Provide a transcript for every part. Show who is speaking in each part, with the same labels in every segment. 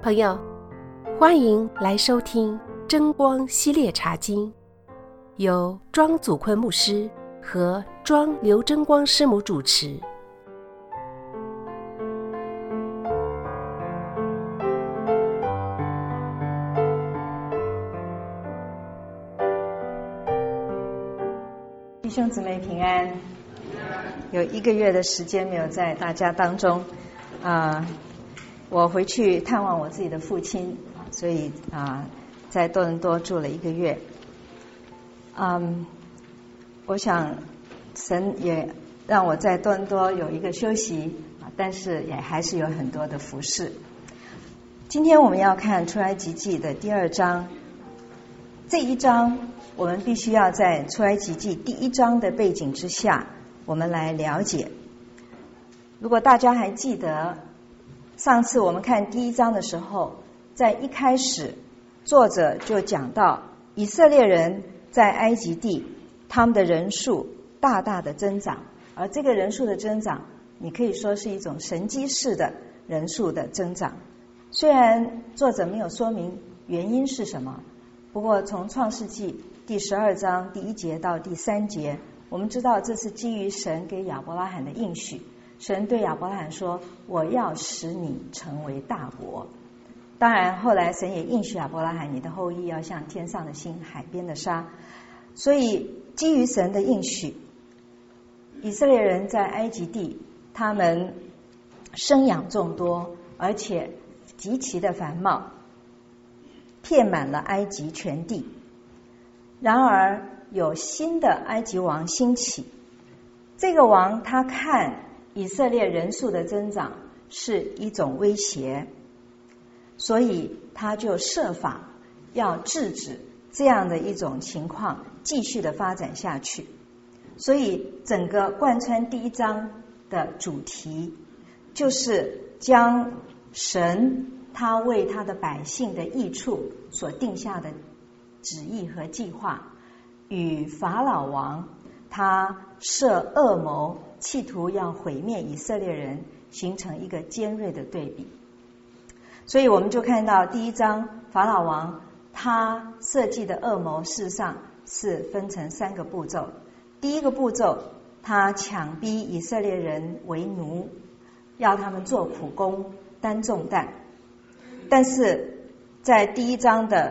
Speaker 1: 朋友，欢迎来收听真光系列茶经，由庄祖坤牧师和庄刘真光师母主持。
Speaker 2: 弟兄姊妹平安，有1个月的时间没有在大家当中我回去探望我自己的父亲，所以在多伦多住了1个月。我想神也让我在多伦多有一个休息，但是也还是有很多的服事。今天我们要看出埃及记的第2章，这一章我们必须要在出埃及记第1章的背景之下，我们来了解。如果大家还记得上次我们看第1章的时候，在一开始作者就讲到以色列人在埃及地他们的人数大大的增长，而这个人数的增长你可以说是一种神迹式的人数的增长。虽然作者没有说明原因是什么，不过从创世纪第12章第1节到第3节，我们知道这是基于神给亚伯拉罕的应许。神对亚伯拉罕说，我要使你成为大国。当然后来神也应许亚伯拉罕，你的后裔要像天上的星，海边的沙。所以基于神的应许，以色列人在埃及地他们生养众多，而且极其的繁茂，遍满了埃及全地。然而有新的埃及王兴起，这个王他看以色列人数的增长是一种威胁，所以他就设法要制止这样的一种情况继续的发展下去。所以整个贯穿第1章的主题就是将神他为他的百姓的益处所定下的旨意和计划，与法老王他设恶谋，企图要毁灭以色列人，形成一个尖锐的对比。所以我们就看到第1章法老王他设计的恶谋事实上是分成3个步骤。第1个步骤，他强逼以色列人为奴，要他们做苦工，担重担。但是在第1章的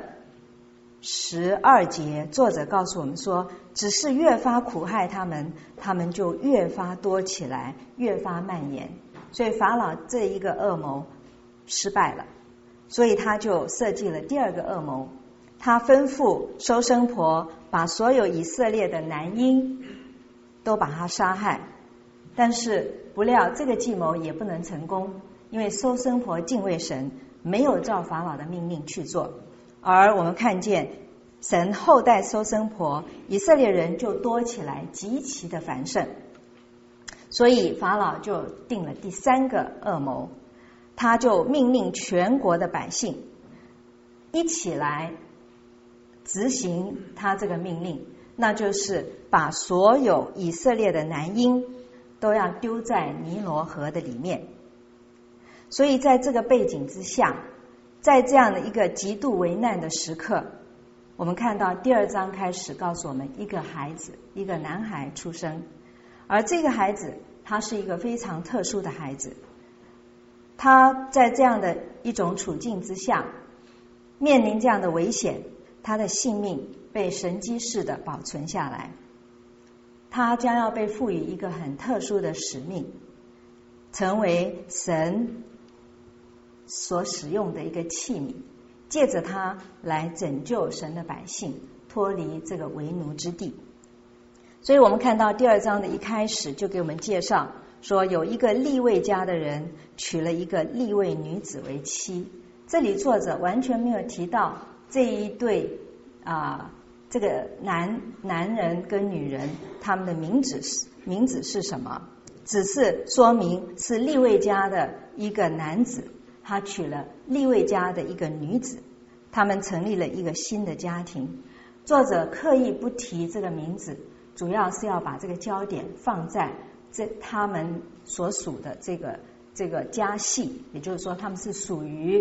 Speaker 2: 12节，作者告诉我们说，只是越发苦害他们，他们就越发多起来，越发蔓延。所以法老这一个恶谋失败了，所以他就设计了第2个恶谋。他吩咐收生婆把所有以色列的男婴都把他杀害，但是不料这个计谋也不能成功，因为收生婆敬畏神，没有照法老的命令去做。而我们看见神后代收生婆，以色列人就多起来，极其的繁盛。所以法老就定了第3个恶谋，他就命令全国的百姓一起来执行他这个命令，那就是把所有以色列的男婴都要丢在尼罗河的里面。所以在这个背景之下，在这样的一个极度危难的时刻，我们看到第2章开始告诉我们，一个孩子，一个男孩出生。而这个孩子他是一个非常特殊的孩子，他在这样的一种处境之下，面临这样的危险，他的性命被神迹式的保存下来。他将要被赋予一个很特殊的使命，成为神所使用的一个器皿，借着他来拯救神的百姓脱离这个为奴之地。所以我们看到第2章的一开始就给我们介绍说，有一个利未家的人娶了一个利未女子为妻。这里作者完全没有提到这一对这个男人跟女人他们的名字是什么，只是说明是利未家的一个男子，他娶了利未家的一个女子，他们成立了一个新的家庭。作者刻意不提这个名字，主要是要把这个焦点放在他们所属的这个家系，也就是说他们是属于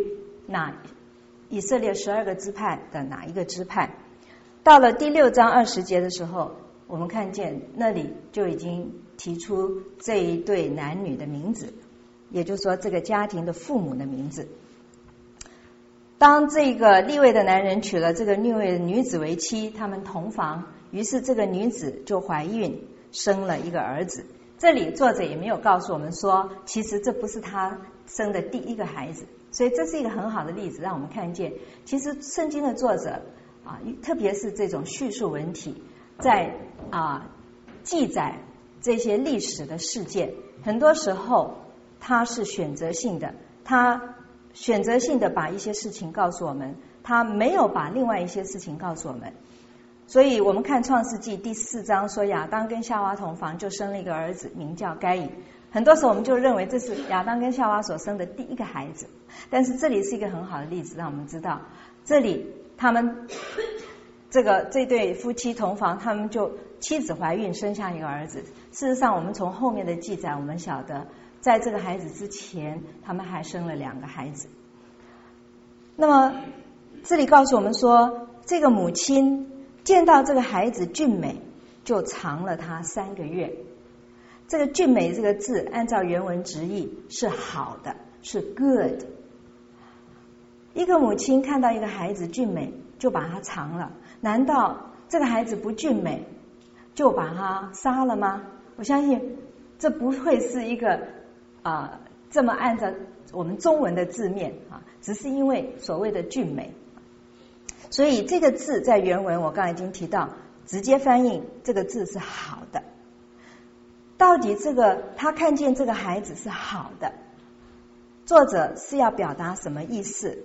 Speaker 2: 以色列12个支派的哪一个支派。到了第6章20节的时候，我们看见那里就已经提出这一对男女的名字，也就是说这个家庭的父母的名字。当这个利未的男人娶了这个利未的女子为妻，他们同房，于是这个女子就怀孕，生了一个儿子。这里作者也没有告诉我们说，其实这不是他生的第一个孩子，所以这是一个很好的例子，让我们看见，其实圣经的作者特别是这种叙述文体，在记载这些历史的事件，很多时候他是选择性的，他选择性的把一些事情告诉我们，他没有把另外一些事情告诉我们。所以我们看创世纪第4章说，亚当跟夏娃同房，就生了一个儿子，名叫该隐。很多时候我们就认为这是亚当跟夏娃所生的第一个孩子，但是这里是一个很好的例子，让我们知道这里他们这对夫妻同房，他们就妻子怀孕生下一个儿子。事实上我们从后面的记载我们晓得，在这个孩子之前他们还生了2个孩子。那么这里告诉我们说，这个母亲见到这个孩子俊美，就藏了他3个月。这个俊美这个字按照原文直译是好的，是 good。 一个母亲看到一个孩子俊美就把他藏了，难道这个孩子不俊美就把他杀了吗？我相信这不会是一个这么按照我们中文的字面只是因为所谓的俊美。所以这个字在原文我刚才已经提到，直接翻译这个字是好的。到底他看见这个孩子是好的，作者是要表达什么意思？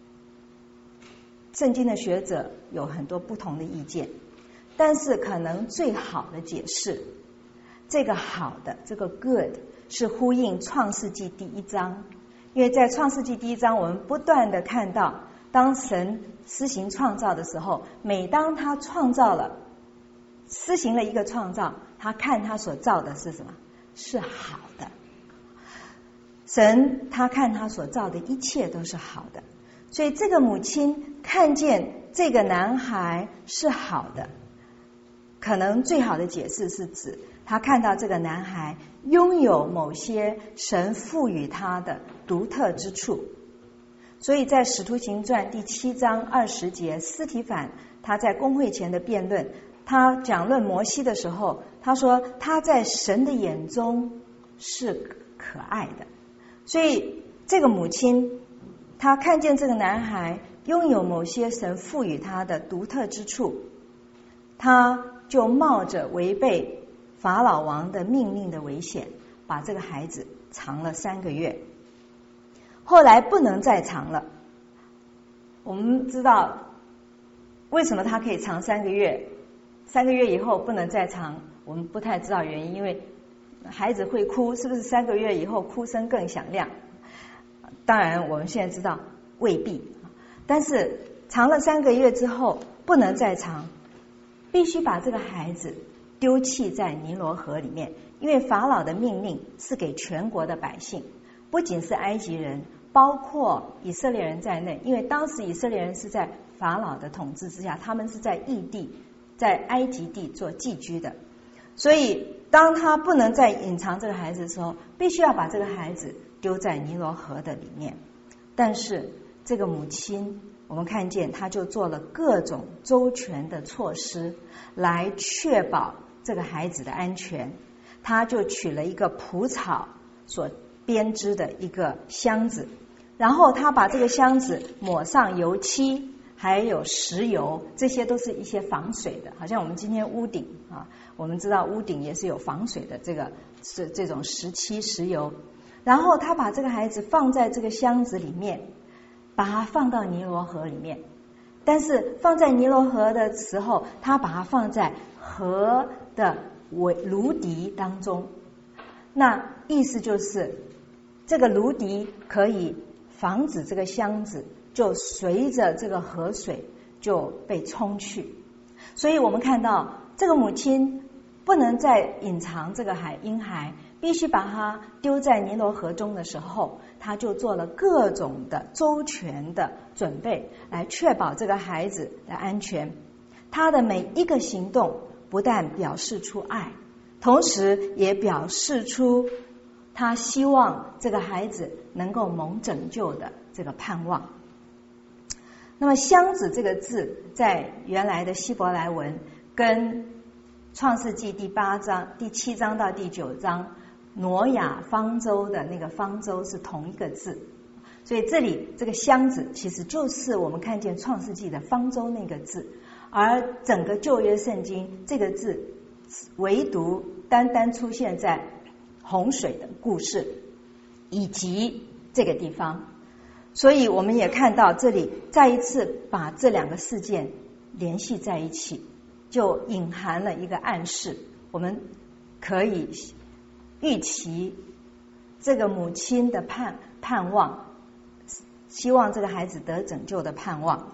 Speaker 2: 圣经的学者有很多不同的意见，但是可能最好的解释，这个好的，这个 good 是呼应创世纪第1章。因为在创世纪第1章我们不断的看到，当神施行创造的时候，每当他施行了一个创造，他看他所造的是什么？是好的。神他看他所造的一切都是好的，所以这个母亲看见这个男孩是好的，可能最好的解释是指他看到这个男孩拥有某些神赋予他的独特之处。所以在使徒行传第7章20节，司提反他在公会前的辩论，他讲论摩西的时候，他说他在神的眼中是可爱的。所以这个母亲他看见这个男孩拥有某些神赋予他的独特之处，他就冒着违背法老王的命令的危险，把这个孩子藏了3个月。后来不能再藏了。我们知道为什么他可以藏3个月，3个月以后不能再藏，我们不太知道原因，因为孩子会哭，是不是3个月以后哭声更响亮？当然我们现在知道未必，但是藏了3个月之后不能再藏，必须把这个孩子丢弃在尼罗河里面。因为法老的命令是给全国的百姓，不仅是埃及人，包括以色列人在内。因为当时以色列人是在法老的统治之下，他们是在异地，在埃及地做寄居的。所以当他不能再隐藏这个孩子的时候，必须要把这个孩子丢在尼罗河的里面。但是这个母亲，我们看见她就做了各种周全的措施来确保这个孩子的安全。她就取了一个蒲草所编织的一个箱子，然后她把这个箱子抹上油漆还有石油，这些都是一些防水的，好像我们今天屋顶我们知道屋顶也是有防水的，这种石漆石油。然后她把这个孩子放在这个箱子里面，把它放到尼罗河里面。但是放在尼罗河的时候，她把它放在河的芦荻当中。那意思就是这个芦荻可以防止这个箱子就随着这个河水就被冲去。所以我们看到这个母亲不能再隐藏这个婴孩，必必须把他丢在尼罗河中的时候，他就做了各种的周全的准备，来确保这个孩子的安全。他的每一个行动不但表示出爱，同时也表示出他希望这个孩子能够蒙拯救的这个盼望。那么箱子这个字在原来的希伯来文跟创世纪第7章到第9章挪亚方舟的那个方舟是同一个字，所以这里这个箱子其实就是我们看见创世纪的方舟那个字，而整个旧约圣经这个字唯独单单出现在洪水的故事以及这个地方。所以我们也看到这里再一次把这两个事件联系在一起，就隐含了一个暗示，我们可以预期这个母亲的盼望，希望这个孩子得拯救的盼望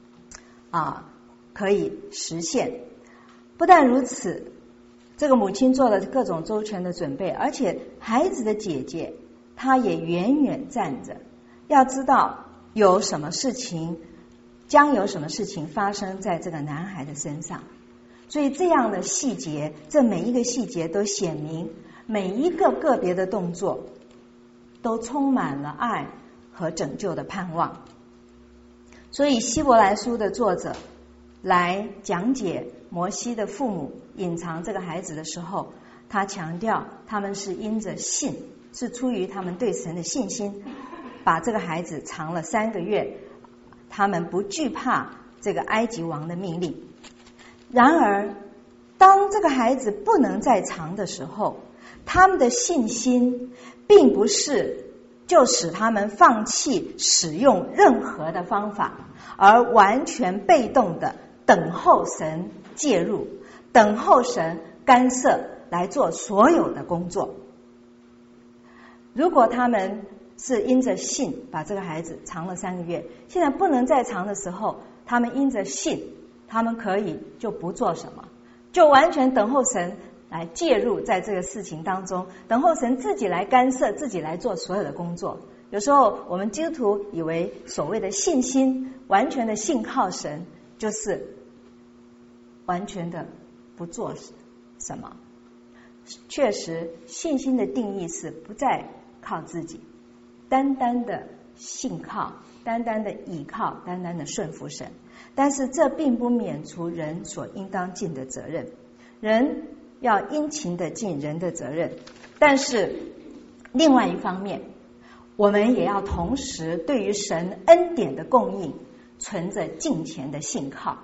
Speaker 2: 可以实现。不但如此，这个母亲做了各种周全的准备，而且孩子的姐姐她也远远站着，要知道有什么事情，将有什么事情发生在这个男孩的身上。所以这样的细节，这每一个细节都显明，每一个个别的动作都充满了爱和拯救的盼望。所以希伯来书的作者来讲解摩西的父母隐藏这个孩子的时候，他强调他们是因着信，是出于他们对神的信心，把这个孩子藏了3个月，他们不惧怕这个埃及王的命令。然而当这个孩子不能再藏的时候，他们的信心并不是就使他们放弃使用任何的方法，而完全被动的等候神介入，等候神干涉来做所有的工作。如果他们是因着信把这个孩子藏了3个月，现在不能再藏的时候，他们因着信，他们可以就不做什么，就完全等候神来介入在这个事情当中，等候神自己来干涉，自己来做所有的工作。有时候我们基督徒以为所谓的信心，完全的信靠神，就是完全的不做什么。确实信心的定义是不再靠自己，单单的信靠，单单的倚靠，单单的顺服神。但是这并不免除人所应当尽的责任，人要殷勤的尽人的责任。但是另外一方面，我们也要同时对于神恩典的供应存着敬虔的信靠。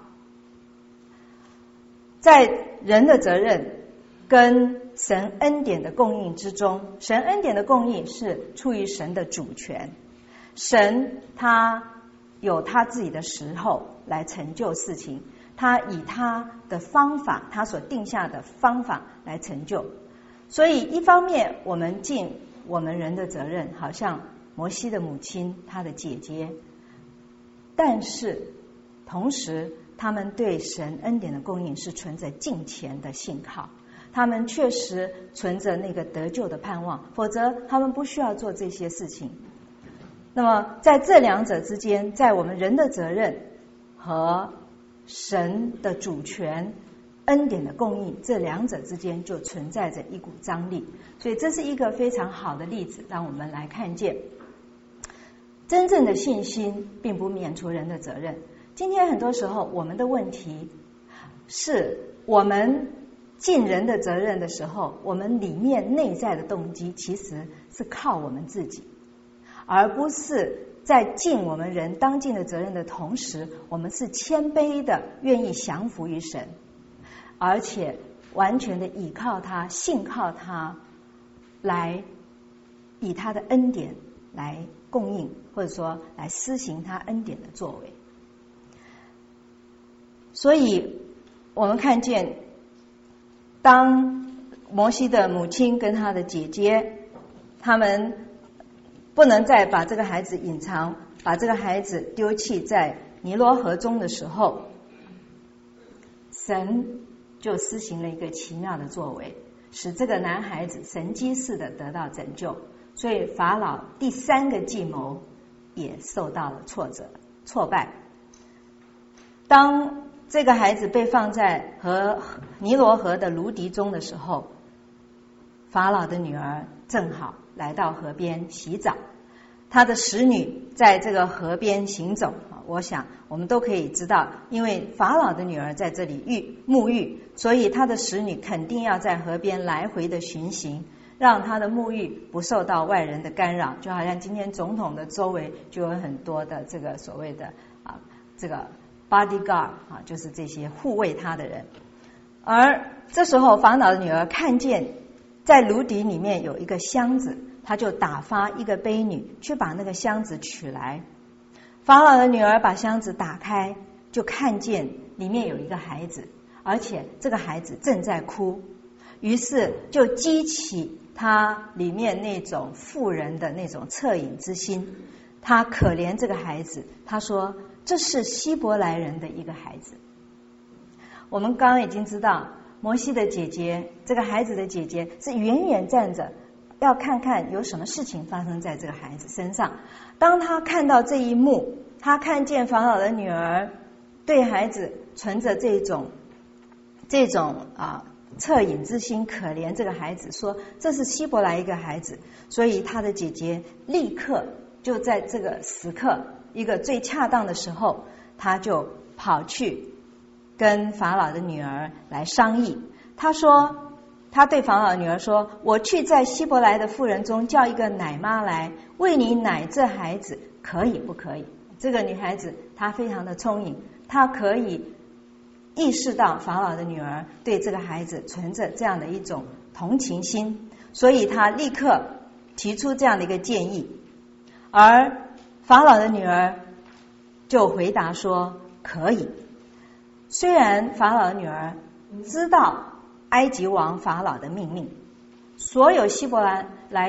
Speaker 2: 在人的责任跟神恩典的供应之中，神恩典的供应是出于神的主权，神他有他自己的时候来成就事情，他以他的方法，他所定下的方法来成就。所以一方面我们尽我们人的责任，好像摩西的母亲他的姐姐，但是同时他们对神恩典的供应是存着敬虔的信靠，他们确实存着那个得救的盼望，否则他们不需要做这些事情。那么在这两者之间，在我们人的责任和神的主权恩典的供应，这两者之间就存在着一股张力。所以这是一个非常好的例子，让我们来看见真正的信心并不免除人的责任。今天很多时候我们的问题是，我们尽人的责任的时候，我们里面内在的动机其实是靠我们自己，而不是在尽我们人当尽的责任的同时，我们是谦卑的愿意降服于神，而且完全的倚靠他，信靠他，来以他的恩典来供应，或者说来施行他恩典的作为。所以我们看见，当摩西的母亲跟他的姐姐，他们不能再把这个孩子隐藏，把这个孩子丢弃在尼罗河中的时候，神就施行了一个奇妙的作为。 使这个男孩子神迹似的得到拯救，所以法老第3个计谋也受到了挫败。当这个孩子被放在尼罗河的芦荻中的时候，法老的女儿正好来到河边洗澡，他的使女在这个河边行走。我想我们都可以知道，因为法老的女儿在这里沐浴，所以他的使女肯定要在河边来回的巡行，让他的沐浴不受到外人的干扰。就好像今天总统的周围就有很多的这个所谓的这个 bodyguard 就是这些护卫他的人。而这时候法老的女儿看见在芦荻里面有一个箱子，他就打发一个婢女去把那个箱子取来。法老的女儿把箱子打开，就看见里面有一个孩子，而且这个孩子正在哭，于是就激起他里面那种妇人的那种恻隐之心。他可怜这个孩子，他说这是希伯来人的一个孩子。我们刚刚已经知道，摩西的姐姐，这个孩子的姐姐是远远站着，要看看有什么事情发生在这个孩子身上。当他看到这一幕，他看见法老的女儿对孩子存着这种恻隐之心，可怜这个孩子，说这是希伯来一个孩子，所以他的姐姐立刻就在这个时刻，一个最恰当的时候，他就跑去跟法老的女儿来商议。他对法老的女儿说，我去在希伯来的妇人中叫一个奶妈来为你奶这孩子，可以不可以？这个女孩子她非常的聪颖，她可以意识到法老的女儿对这个孩子存着这样的一种同情心，所以她立刻提出这样的一个建议。而法老的女儿就回答说可以。虽然法老的女儿知道埃及王法老的命令，所有希伯来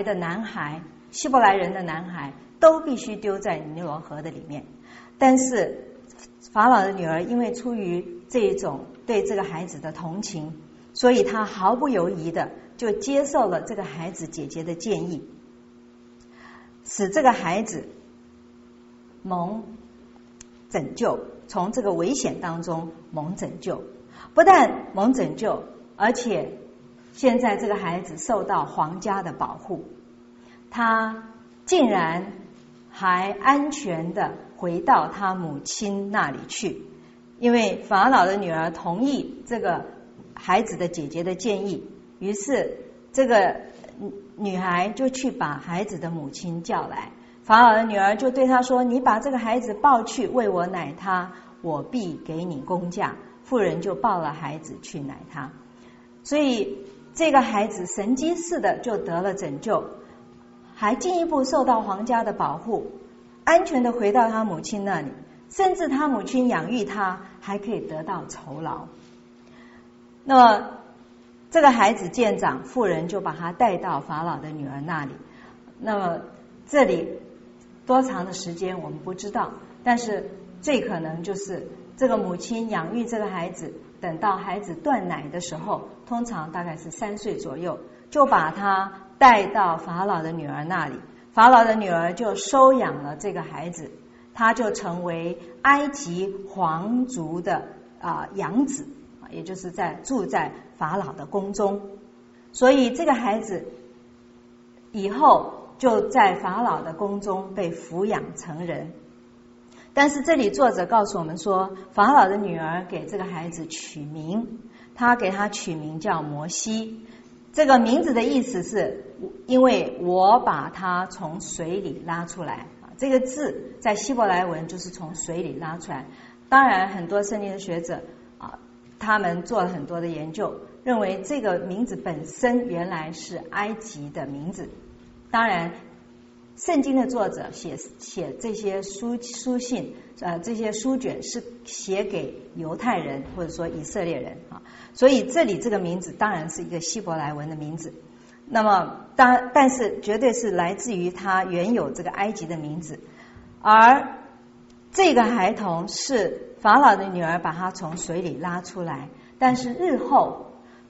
Speaker 2: 人的男孩都必须丢在尼罗河的里面，但是法老的女儿因为出于这种对这个孩子的同情，所以她毫不犹豫的就接受了这个孩子姐姐的建议，使这个孩子蒙拯救，从这个危险当中蒙拯救。不但蒙拯救，而且现在这个孩子受到皇家的保护，他竟然还安全的回到他母亲那里去。因为法老的女儿同意这个孩子的姐姐的建议，于是这个女孩就去把孩子的母亲叫来。法老的女儿就对他说，你把这个孩子抱去为我奶他，我必给你工价。妇人就抱了孩子去奶他，所以这个孩子神迹似的就得了拯救，还进一步受到皇家的保护，安全的回到他母亲那里，甚至他母亲养育他还可以得到酬劳。那么这个孩子渐长，妇人就把他带到法老的女儿那里。那么这里多长的时间我们不知道，但是最可能就是这个母亲养育这个孩子，等到孩子断奶的时候，通常大概是3岁左右，就把他带到法老的女儿那里。法老的女儿就收养了这个孩子，他就成为埃及皇族的养子，也就是住在法老的宫中。所以这个孩子以后就在法老的宫中被抚养成人。但是这里作者告诉我们说，法老的女儿给这个孩子取名，他给他取名叫摩西。这个名字的意思是因为我把他从水里拉出来，这个字在希伯来文就是从水里拉出来。当然很多圣经的学者他们做了很多的研究，认为这个名字本身原来是埃及的名字。当然圣经的作者写这些书信这些书卷是写给犹太人或者说以色列人所以这里这个名字当然是一个希伯来文的名字。那么但是绝对是来自于他原有这个埃及的名字。而这个孩童是法老的女儿把他从水里拉出来，但是日后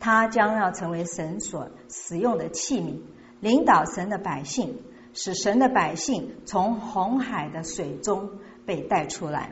Speaker 2: 他将要成为神所使用的器皿，领导神的百姓，使神的百姓从红海的水中被带出来。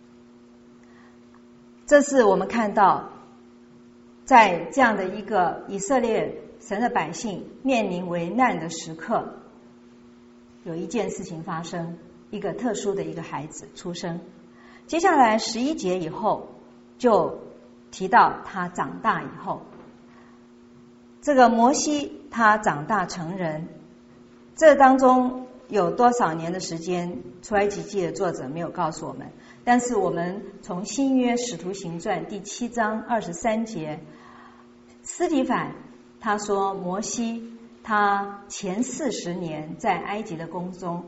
Speaker 2: 这是我们看到在这样的一个以色列神的百姓面临危难的时刻，有一件事情发生，一个特殊的一个孩子出生。接下来11节以后就提到他长大以后，这个摩西他长大成人，这当中有多少年的时间，出埃及记的作者没有告诉我们，但是我们从新约使徒行传第7章23节，司提反他说摩西他前40年在埃及的宫中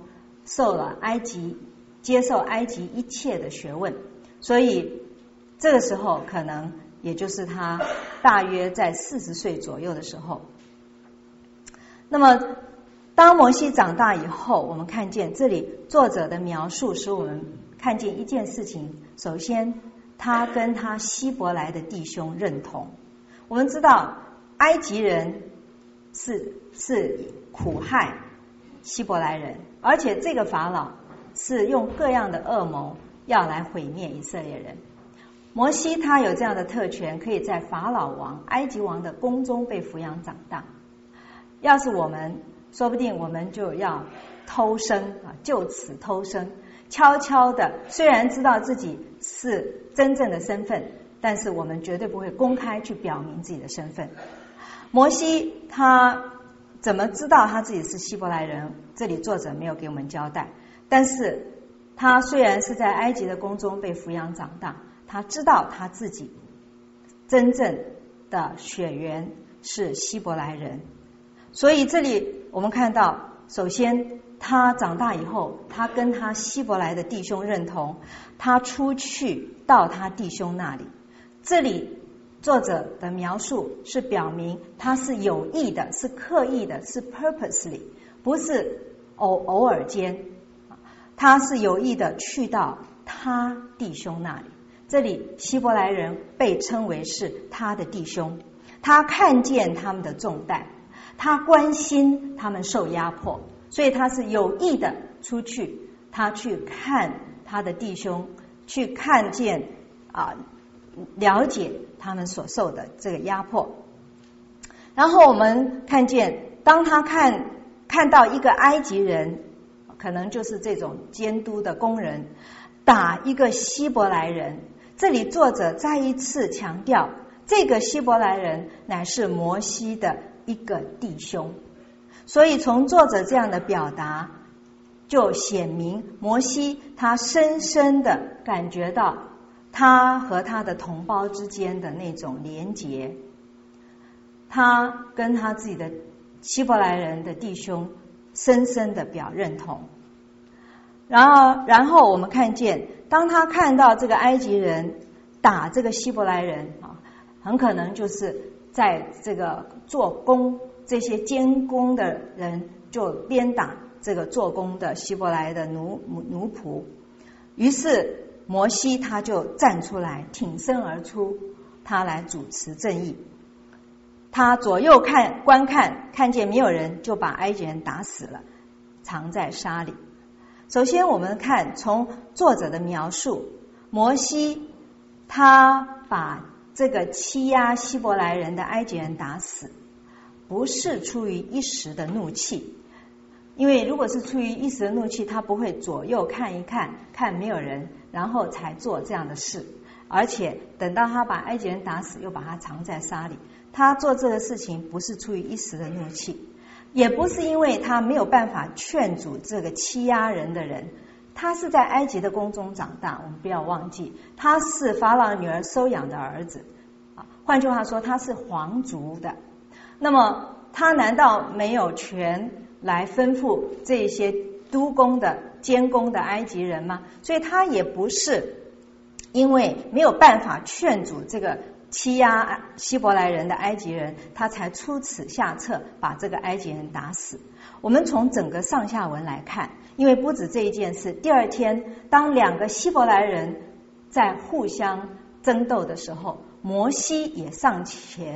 Speaker 2: 接受埃及一切的学问，所以这个时候可能也就是他大约在40岁左右的时候。那么当摩西长大以后，我们看见这里作者的描述使我们看见一件事情，首先他跟他希伯来的弟兄认同。我们知道埃及人是苦害希伯来人，而且这个法老是用各样的恶谋要来毁灭以色列人。摩西他有这样的特权，可以在法老王埃及王的宫中被抚养长大。要是我们，说不定我们就要偷生就此偷生，悄悄的，虽然知道自己是真正的身份，但是我们绝对不会公开去表明自己的身份。摩西他怎么知道他自己是希伯来人？这里作者没有给我们交代。但是他虽然是在埃及的宫中被抚养长大，他知道他自己真正的血缘是希伯来人。所以这里我们看到，首先他长大以后，他跟他希伯来的弟兄认同，他出去到他弟兄那里。这里作者的描述是表明他是有意的，是刻意的，是 purposely， 不是偶尔间，他是有意的去到他弟兄那里。这里希伯来人被称为是他的弟兄，他看见他们的重担，他关心他们受压迫，所以他是有意的出去，他去看他的弟兄，去看见了解他们所受的这个压迫。然后我们看见，当他看到一个埃及人，可能就是这种监督的工人打一个希伯来人，这里作者再一次强调，这个希伯来人乃是摩西的一个弟兄。所以从作者这样的表达，就显明摩西他深深的感觉到他和他的同胞之间的那种连结，他跟他自己的希伯来人的弟兄深深的表认同。然后我们看见，当他看到这个埃及人打这个希伯来人，很可能就是在这个做工，这些监工的人就鞭打这个做工的希伯来的奴仆。于是摩西他就站出来，挺身而出，他来主持正义。他左右观看，看见没有人，就把埃及人打死了，藏在沙里。首先我们看从作者的描述，摩西他把这个欺压希伯来人的埃及人打死，不是出于一时的怒气，因为如果是出于一时的怒气，他不会左右看一看，看没有人，然后才做这样的事。而且等到他把埃及人打死，又把他藏在沙里，他做这个事情不是出于一时的怒气，也不是因为他没有办法劝阻这个欺压人的人。他是在埃及的宫中长大，我们不要忘记，他是法老女儿收养的儿子，换句话说，他是皇族的。那么他难道没有权来吩咐这些督工的监工的埃及人吗？所以他也不是因为没有办法劝阻这个欺压希伯来人的埃及人，他才出此下策把这个埃及人打死。我们从整个上下文来看，因为不止这一件事，第二天当两个希伯来人在互相争斗的时候，摩西也上前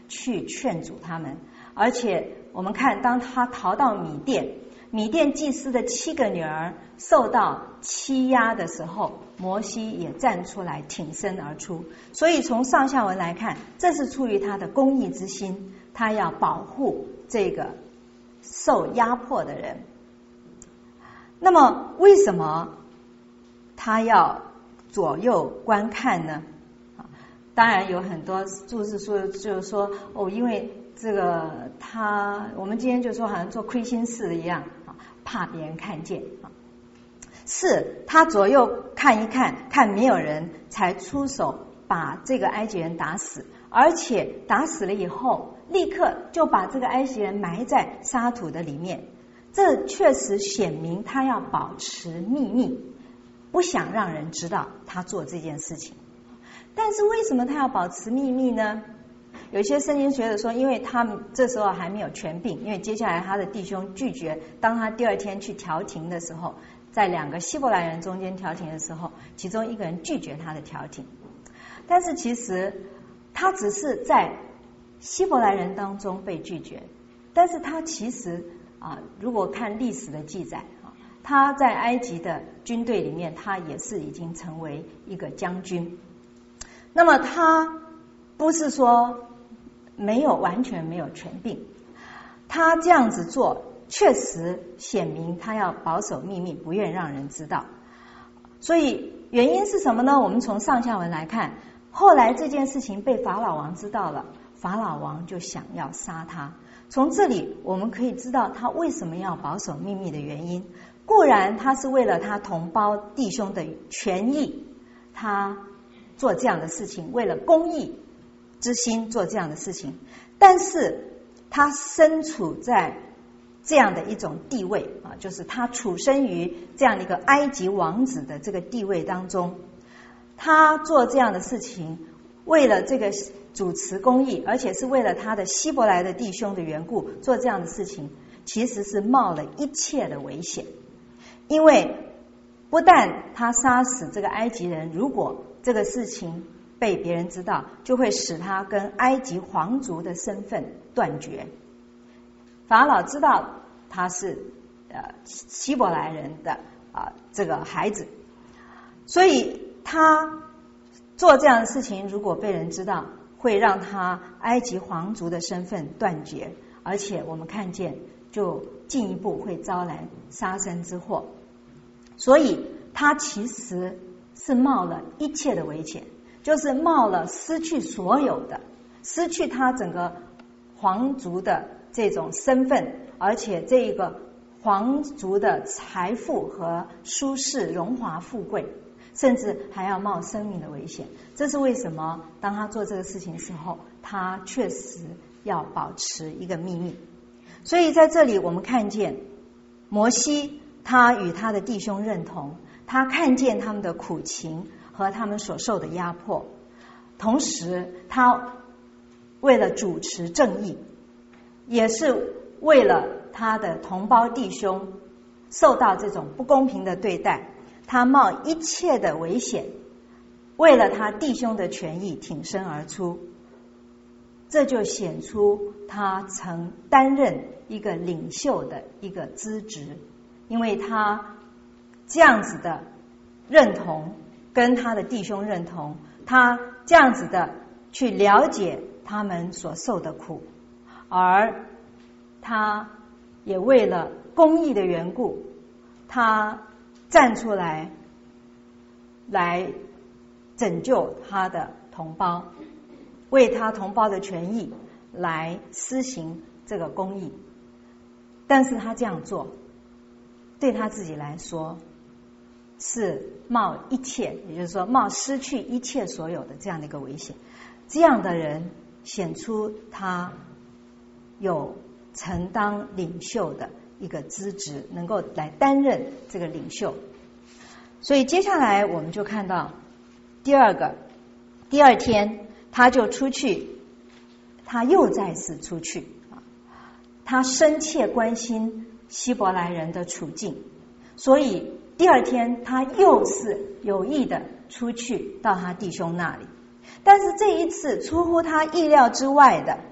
Speaker 2: 去劝阻他们。而且我们看，当他逃到米甸，米甸祭司的7个女儿受到欺压的时候，摩西也站出来挺身而出。所以从上下文来看，这是出于他的公义之心，他要保护这个受压迫的人。那么为什么他要左右观看呢？当然有很多注释说，就是说因为这个我们今天就说好像做亏心事一样，怕别人看见。是他左右看一看，看没有人，才出手把这个埃及人打死，而且打死了以后，立刻就把这个埃及人埋在沙土的里面。这确实显明他要保持秘密，不想让人知道他做这件事情。但是为什么他要保持秘密呢？有些圣经学者说，因为他这时候还没有权柄，因为接下来他的弟兄拒绝，当他第2天去调停的时候，在2个希伯来人中间调停的时候，其中一个人拒绝他的调停。但是其实他只是在希伯来人当中被拒绝，但是他其实如果看历史的记载，他在埃及的军队里面，他也是已经成为一个将军。那么他不是说完全没有权柄，他这样子做确实显明他要保守秘密，不愿让人知道。所以原因是什么呢？我们从上下文来看，后来这件事情被法老王知道了，法老王就想要杀他。从这里我们可以知道他为什么要保守秘密的原因。固然他是为了他同胞弟兄的权益，他做这样的事情，为了公义之心做这样的事情，但是他身处在这样的一种地位就是他处身于这样的一个埃及王子的这个地位当中，他做这样的事情，为了这个主持公义，而且是为了他的希伯来的弟兄的缘故做这样的事情，其实是冒了一切的危险。因为不但他杀死这个埃及人，如果这个事情被别人知道，就会使他跟埃及皇族的身份断绝。法老知道他是希伯来人的这个孩子，所以他做这样的事情，如果被人知道，会让他埃及皇族的身份断绝，而且我们看见就进一步会招来杀身之祸。所以他其实是冒了一切的危险，就是冒了失去所有的，失去他整个皇族的这种身份，而且这个皇族的财富和舒适荣华富贵，甚至还要冒生命的危险。这是为什么当他做这个事情的时候，他确实要保持一个秘密。所以在这里我们看见摩西，他与他的弟兄认同，他看见他们的苦情和他们所受的压迫，同时他为了主持正义，也是为了他的同胞弟兄受到这种不公平的对待，他冒一切的危险，为了他弟兄的权益挺身而出。这就显出他曾担任一个领袖的一个资质，因为他这样子的认同，跟他的弟兄认同，他这样子的去了解他们所受的苦，而他也为了公义的缘故，他站出来拯救他的同胞，为他同胞的权益来施行这个公义。但是他这样做对他自己来说是冒一切，也就是说冒失去一切所有的这样的一个危险。这样的人显出他有承当领袖的一个资质，能够来担任这个领袖。所以接下来我们就看到第二天他就出去，他又再次出去，他深切关心希伯来人的处境，所以第二天他又是有意的出去到他弟兄那里。但是这一次出乎他意料之外的，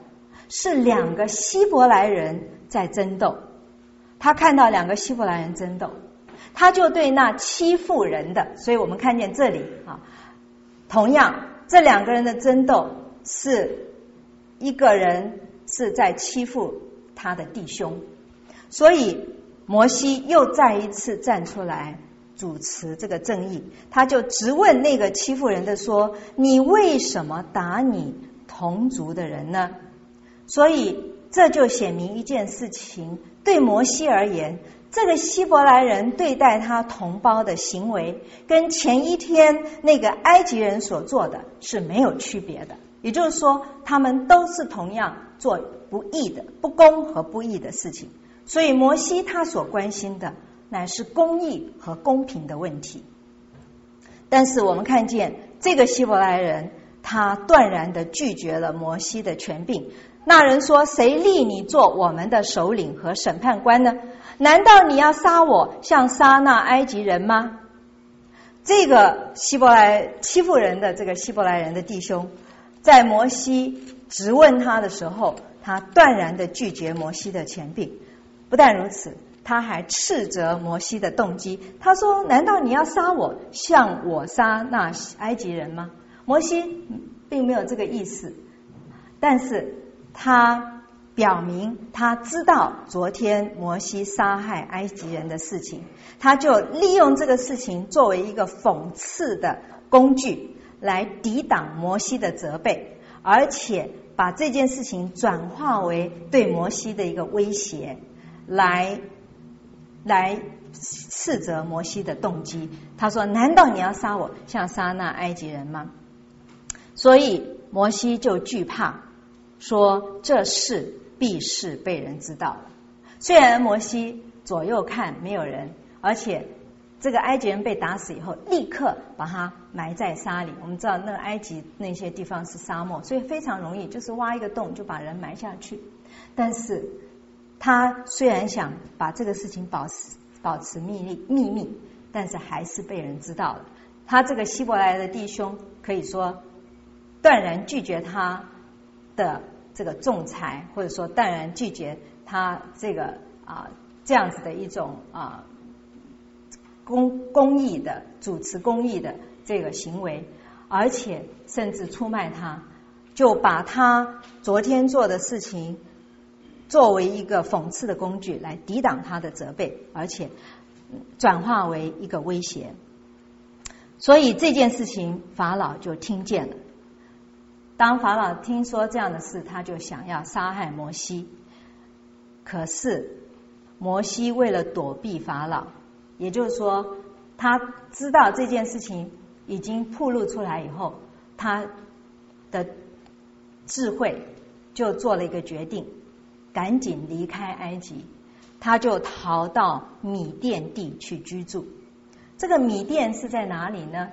Speaker 2: 是2个希伯来人在争斗。他看到2个希伯来人争斗，他就对那欺负人的，所以我们看见这里同样这2个人的争斗是一个人是在欺负他的弟兄，所以摩西又再一次站出来主持这个正义，他就直问那个欺负人的说：你为什么打你同族的人呢？所以这就显明一件事情，对摩西而言，这个希伯来人对待他同胞的行为跟前一天那个埃及人所做的是没有区别的，也就是说他们都是同样做不义的、不公和不义的事情。所以摩西他所关心的乃是公义和公平的问题。但是我们看见这个希伯来人他断然的拒绝了摩西的权柄。那人说：谁立你做我们的首领和审判官呢？难道你要杀我像杀那埃及人吗？这个欺负人的这个希伯来人的弟兄，在摩西质问他的时候，他断然的拒绝摩西的权柄。不但如此，他还斥责摩西的动机。他说：难道你要杀我像我杀那埃及人吗？摩西并没有这个意思，但是他表明他知道昨天摩西杀害埃及人的事情，他就利用这个事情作为一个讽刺的工具来抵挡摩西的责备，而且把这件事情转化为对摩西的一个威胁，来斥责摩西的动机。他说：难道你要杀我像杀那埃及人吗？所以摩西就惧怕，说这事必是被人知道了。虽然摩西左右看没有人，而且这个埃及人被打死以后立刻把他埋在沙里。我们知道那个埃及那些地方是沙漠，所以非常容易，就是挖一个洞就把人埋下去。但是他虽然想把这个事情保持秘密，但是还是被人知道了。他这个希伯来的弟兄可以说断然拒绝他的这个仲裁，或者说断然拒绝他这个这样子的一种公义的主持公义的这个行为，而且甚至出卖他，就把他昨天做的事情作为一个讽刺的工具来抵挡他的责备，而且转化为一个威胁。所以这件事情法老就听见了。当法老听说这样的事，他就想要杀害摩西。可是摩西为了躲避法老，也就是说他知道这件事情已经暴露出来以后，他的智慧就做了一个决定，赶紧离开埃及，他就逃到米甸地去居住。这个米甸是在哪里呢？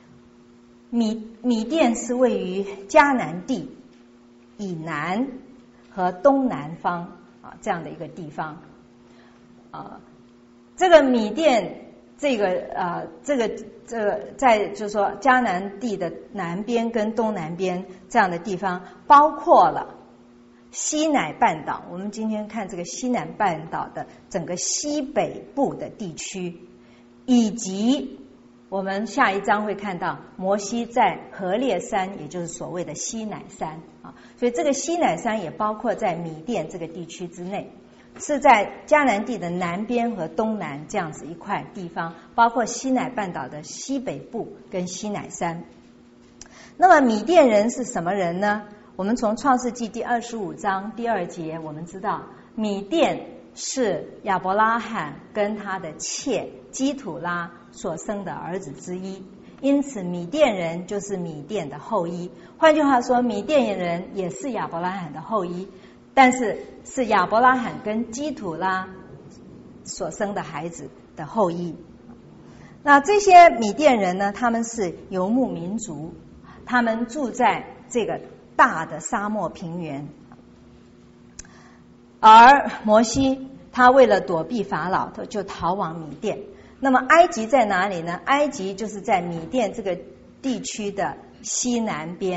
Speaker 2: 米甸是位于迦南地以南和东南方这样的一个地方。这个米甸这个在就是说迦南地的南边跟东南边这样的地方，包括了西乃半岛。我们今天看这个西乃半岛的整个西北部的地区，以及我们下一章会看到摩西在何烈山，也就是所谓的西乃山所以这个西乃山也包括在米甸这个地区之内，是在迦南地的南边和东南这样子一块地方，包括西乃半岛的西北部跟西乃山。那么米甸人是什么人呢？我们从创世纪第25章第2节我们知道，米甸是亚伯拉罕跟他的妾基土拉所生的儿子之一，因此米甸人就是米甸的后裔。换句话说，米甸人也是亚伯拉罕的后裔，但是是亚伯拉罕跟基土拉所生的孩子的后裔。那这些米甸人呢，他们是游牧民族，他们住在这个大的沙漠平原。而摩西他为了躲避法老，他就逃往米甸。那么埃及在哪里呢？埃及就是在米甸这个地区的西南边，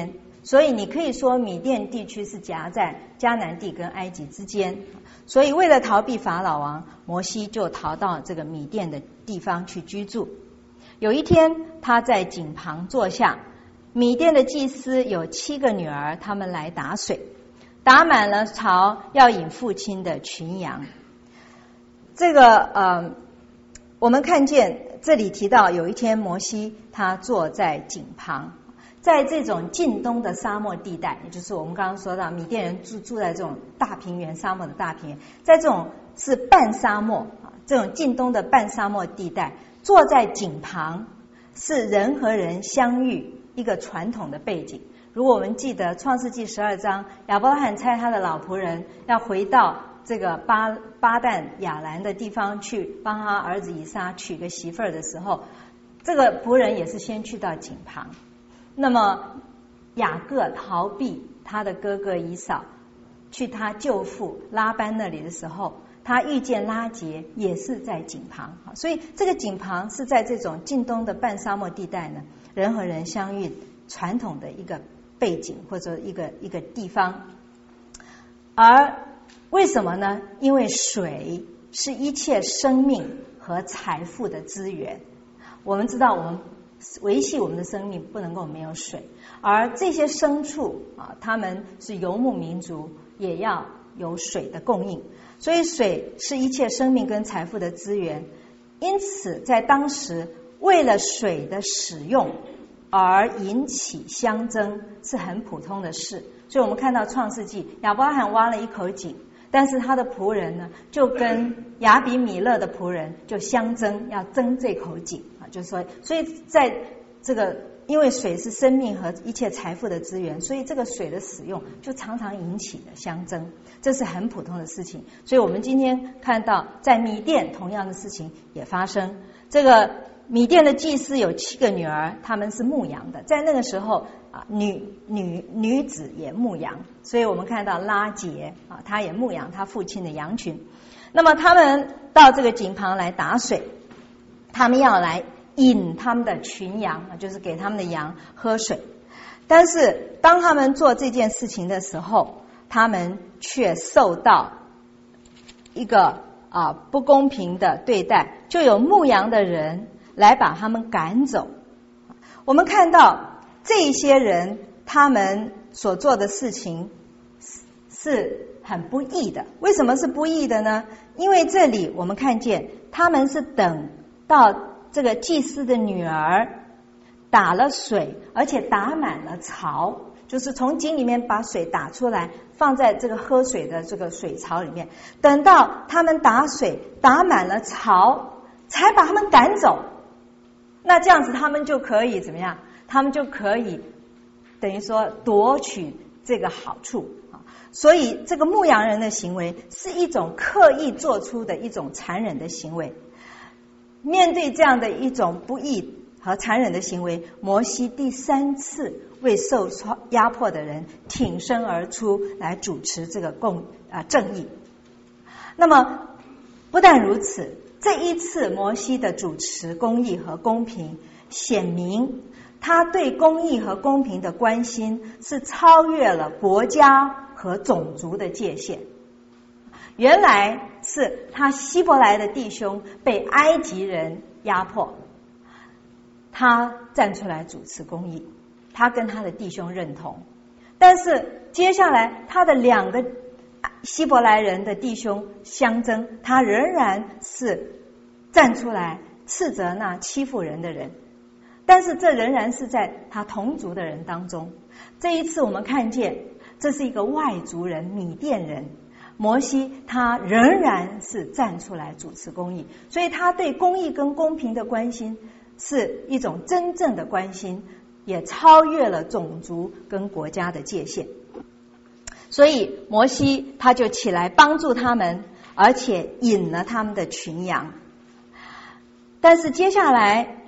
Speaker 2: 所以你可以说米甸地区是夹在迦南地跟埃及之间。所以为了逃避法老王，摩西就逃到这个米甸的地方去居住。有一天他在井旁坐下，米甸的祭司有7个女儿，他们来打水，打满了槽，要饮父亲的群羊。这个我们看见这里提到有一天摩西他坐在井旁，在这种近东的沙漠地带，也就是我们刚刚说到米甸人住在这种大平原沙漠的大平原，在这种是半沙漠这种近东的半沙漠地带，坐在井旁是人和人相遇一个传统的背景。如果我们记得创世纪12章，亚伯拉罕差他的老仆人要回到这个巴旦亚兰的地方去帮他儿子以撒娶个媳妇儿的时候，这个仆人也是先去到井旁。那么雅各逃避他的哥哥以扫去他舅父拉班那里的时候，他遇见拉结也是在井旁。所以这个井旁是在这种近东的半沙漠地带呢，人和人相遇传统的一个背景或者一个地方。而为什么呢？因为水是一切生命和财富的资源。我们知道我们维系我们的生命不能够没有水，而这些牲畜他们是游牧民族，也要有水的供应。所以水是一切生命跟财富的资源，因此在当时为了水的使用而引起相争是很普通的事。所以我们看到创世纪，亚伯拉罕挖了一口井，但是他的仆人呢就跟亚比米勒的仆人就相争，要争这口井就是说，所以在这个因为水是生命和一切财富的资源，所以这个水的使用就常常引起了相争，这是很普通的事情。所以我们今天看到在米甸同样的事情也发生。这个米甸的祭司有7个女儿，他们是牧羊的，在那个时候女子也牧羊，所以我们看到拉结他也牧养他父亲的羊群。那么他们到这个井旁来打水，他们要来引他们的群羊，就是给他们的羊喝水。但是当他们做这件事情的时候，他们却受到一个不公平的对待，就有牧羊的人来把他们赶走。我们看到这些人他们所做的事情是很不义的。为什么是不义的呢？因为这里我们看见他们是等到这个祭司的女儿打了水，而且打满了槽，就是从井里面把水打出来，放在这个喝水的这个水槽里面，等到他们打水打满了槽才把他们赶走。那这样子他们就可以怎么样？他们就可以等于说夺取这个好处。所以这个牧羊人的行为是一种刻意做出的一种残忍的行为。面对这样的一种不义和残忍的行为，摩西第3次为受压迫的人挺身而出，来主持这个正义。那么不但如此，这一次摩西的主持公义和公平，显明他对公义和公平的关心是超越了国家和种族的界限。原来是他希伯来的弟兄被埃及人压迫，他站出来主持公义，他跟他的弟兄认同。但是接下来他的2个希伯来人的弟兄相争，他仍然是站出来斥责那欺负人的人，但是这仍然是在他同族的人当中。这一次我们看见这是一个外族人，米甸人，摩西他仍然是站出来主持公义，所以他对公义跟公平的关心是一种真正的关心，也超越了种族跟国家的界限。所以摩西他就起来帮助他们，而且引了他们的群羊。但是接下来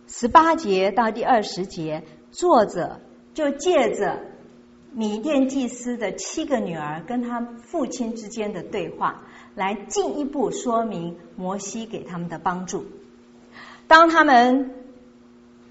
Speaker 2: 18节到第20节，作者就借着米甸祭司的7个女儿跟他父亲之间的对话，来进一步说明摩西给他们的帮助。当他们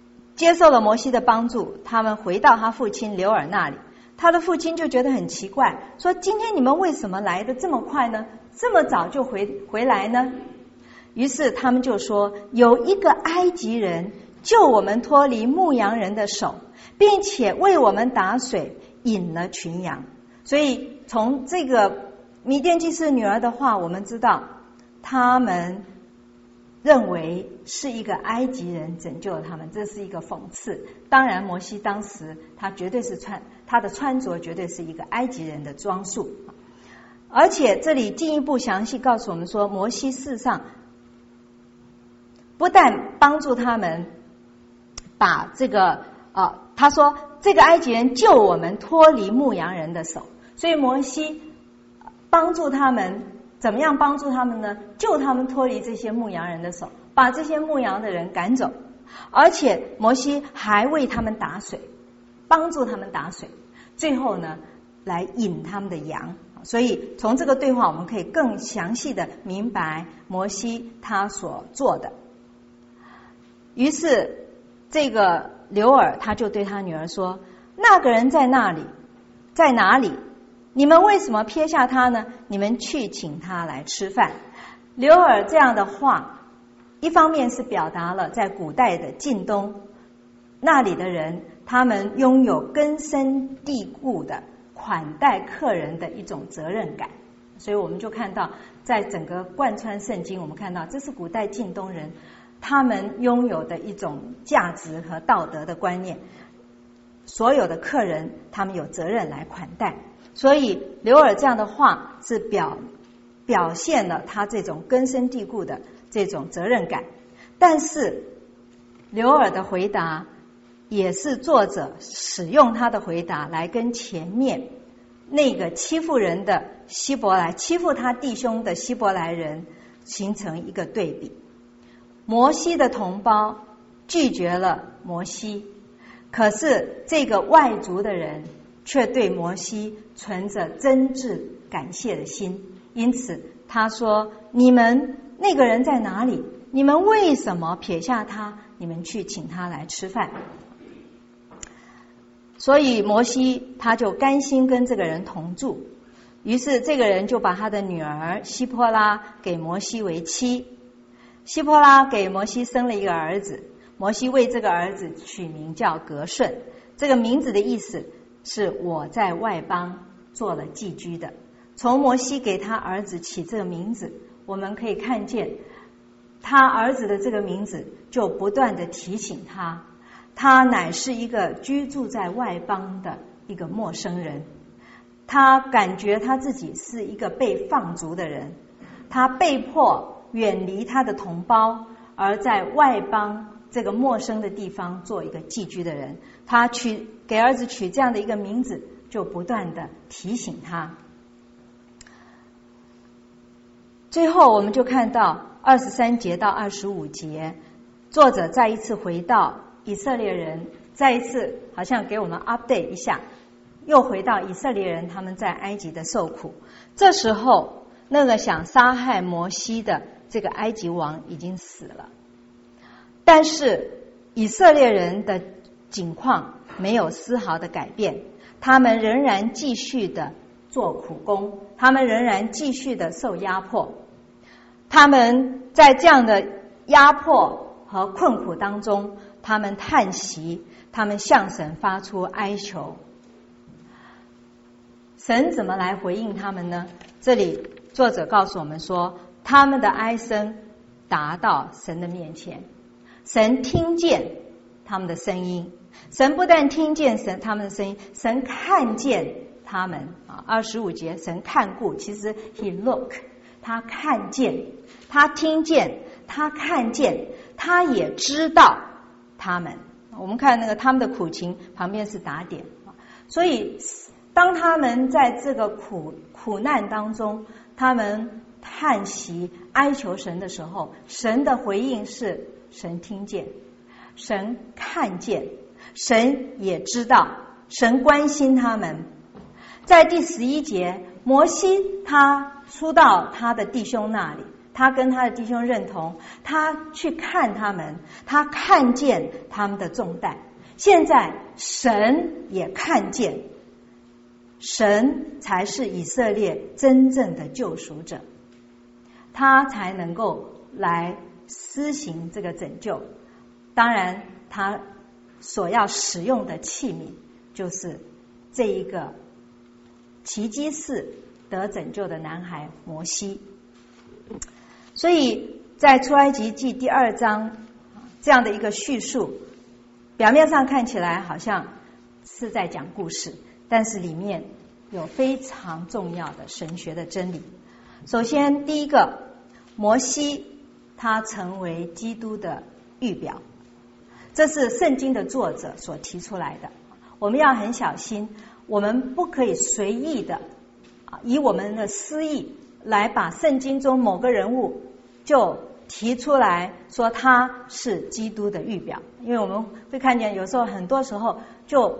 Speaker 2: 接受了摩西的帮助，他们回到他父亲流珥那里。他的父亲就觉得很奇怪，说今天你们为什么来得这么快呢？这么早就回来呢？于是他们就说，有一个埃及人救我们脱离牧羊人的手，并且为我们打水，引了群羊。所以从这个米甸祭司女儿的话，我们知道他们认为是一个埃及人拯救了他们，这是一个讽刺。当然摩西当时他绝对是他的穿着绝对是一个埃及人的装束。而且这里进一步详细告诉我们说，摩西事实上不但帮助他们把这个他说这个埃及人救我们脱离牧羊人的手，所以摩西帮助他们，怎么样帮助他们呢？救他们脱离这些牧羊人的手，把这些牧羊的人赶走。而且摩西还为他们打水，帮助他们打水，最后呢来引他们的羊。所以从这个对话我们可以更详细的明白摩西他所做的。于是这个流珥他就对他女儿说，那个人在那里，在哪里？你们为什么撇下他呢？你们去请他来吃饭。流珥这样的话，一方面是表达了在古代的近东那里的人，他们拥有根深蒂固的款待客人的一种责任感。所以我们就看到在整个贯穿圣经，我们看到这是古代近东人他们拥有的一种价值和道德的观念，所有的客人他们有责任来款待。所以流珥这样的话是表现了他这种根深蒂固的这种责任感。但是流珥的回答也是作者使用他的回答来跟前面那个欺负人的希伯来，欺负他弟兄的希伯来人形成一个对比。摩西的同胞拒绝了摩西，可是这个外族的人却对摩西存着真挚感谢的心。因此他说，你们那个人在哪里？你们为什么撇下他？你们去请他来吃饭。所以摩西他就甘心跟这个人同住，于是这个人就把他的女儿希波拉给摩西为妻。希波拉给摩西生了一个儿子，摩西为这个儿子取名叫革顺，这个名字的意思是我在外邦做了寄居的。从摩西给他儿子起这个名字，我们可以看见他儿子的这个名字就不断的提醒他乃是一个居住在外邦的一个陌生人，他感觉他自己是一个被放逐的人，他被迫远离他的同胞，而在外邦这个陌生的地方做一个寄居的人。他给儿子取这样的一个名字，就不断的提醒他。最后我们就看到23节到25节，作者再一次回到以色列人，再一次好像给我们 update 一下，又回到以色列人他们在埃及的受苦。这时候那个想杀害摩西的这个埃及王已经死了，但是以色列人的境况没有丝毫的改变，他们仍然继续的做苦工，他们仍然继续的受压迫。他们在这样的压迫和困苦当中，他们叹息，他们向神发出哀求。神怎么来回应他们呢？这里作者告诉我们说，他们的哀声达到神的面前，神听见他们的声音。神不但听见他们的声音，神看见他们。25节神看顾，其实 he look， 他看见，他听见，他看见，他也知道他们。我们看那个他们的苦情旁边是打点。所以当他们在这个苦难当中，他们叹息哀求神的时候，神的回应是神听见，神看见，神也知道，神关心他们。在第11节，摩西他出到他的弟兄那里， 他跟他的弟兄认同，他去看他们，他看见他们的重担。现在神也看见，神才是以色列真正的救赎者，他才能够来施行这个拯救。当然他所要使用的器皿就是这一个奇迹式得拯救的男孩摩西。所以在出埃及记第2章这样的一个叙述，表面上看起来好像是在讲故事，但是里面有非常重要的神学的真理。首先第一个，摩西他成为基督的预表，这是圣经的作者所提出来的。我们要很小心，我们不可以随意的以我们的私意来把圣经中某个人物就提出来说他是基督的预表。因为我们会看见有时候很多时候就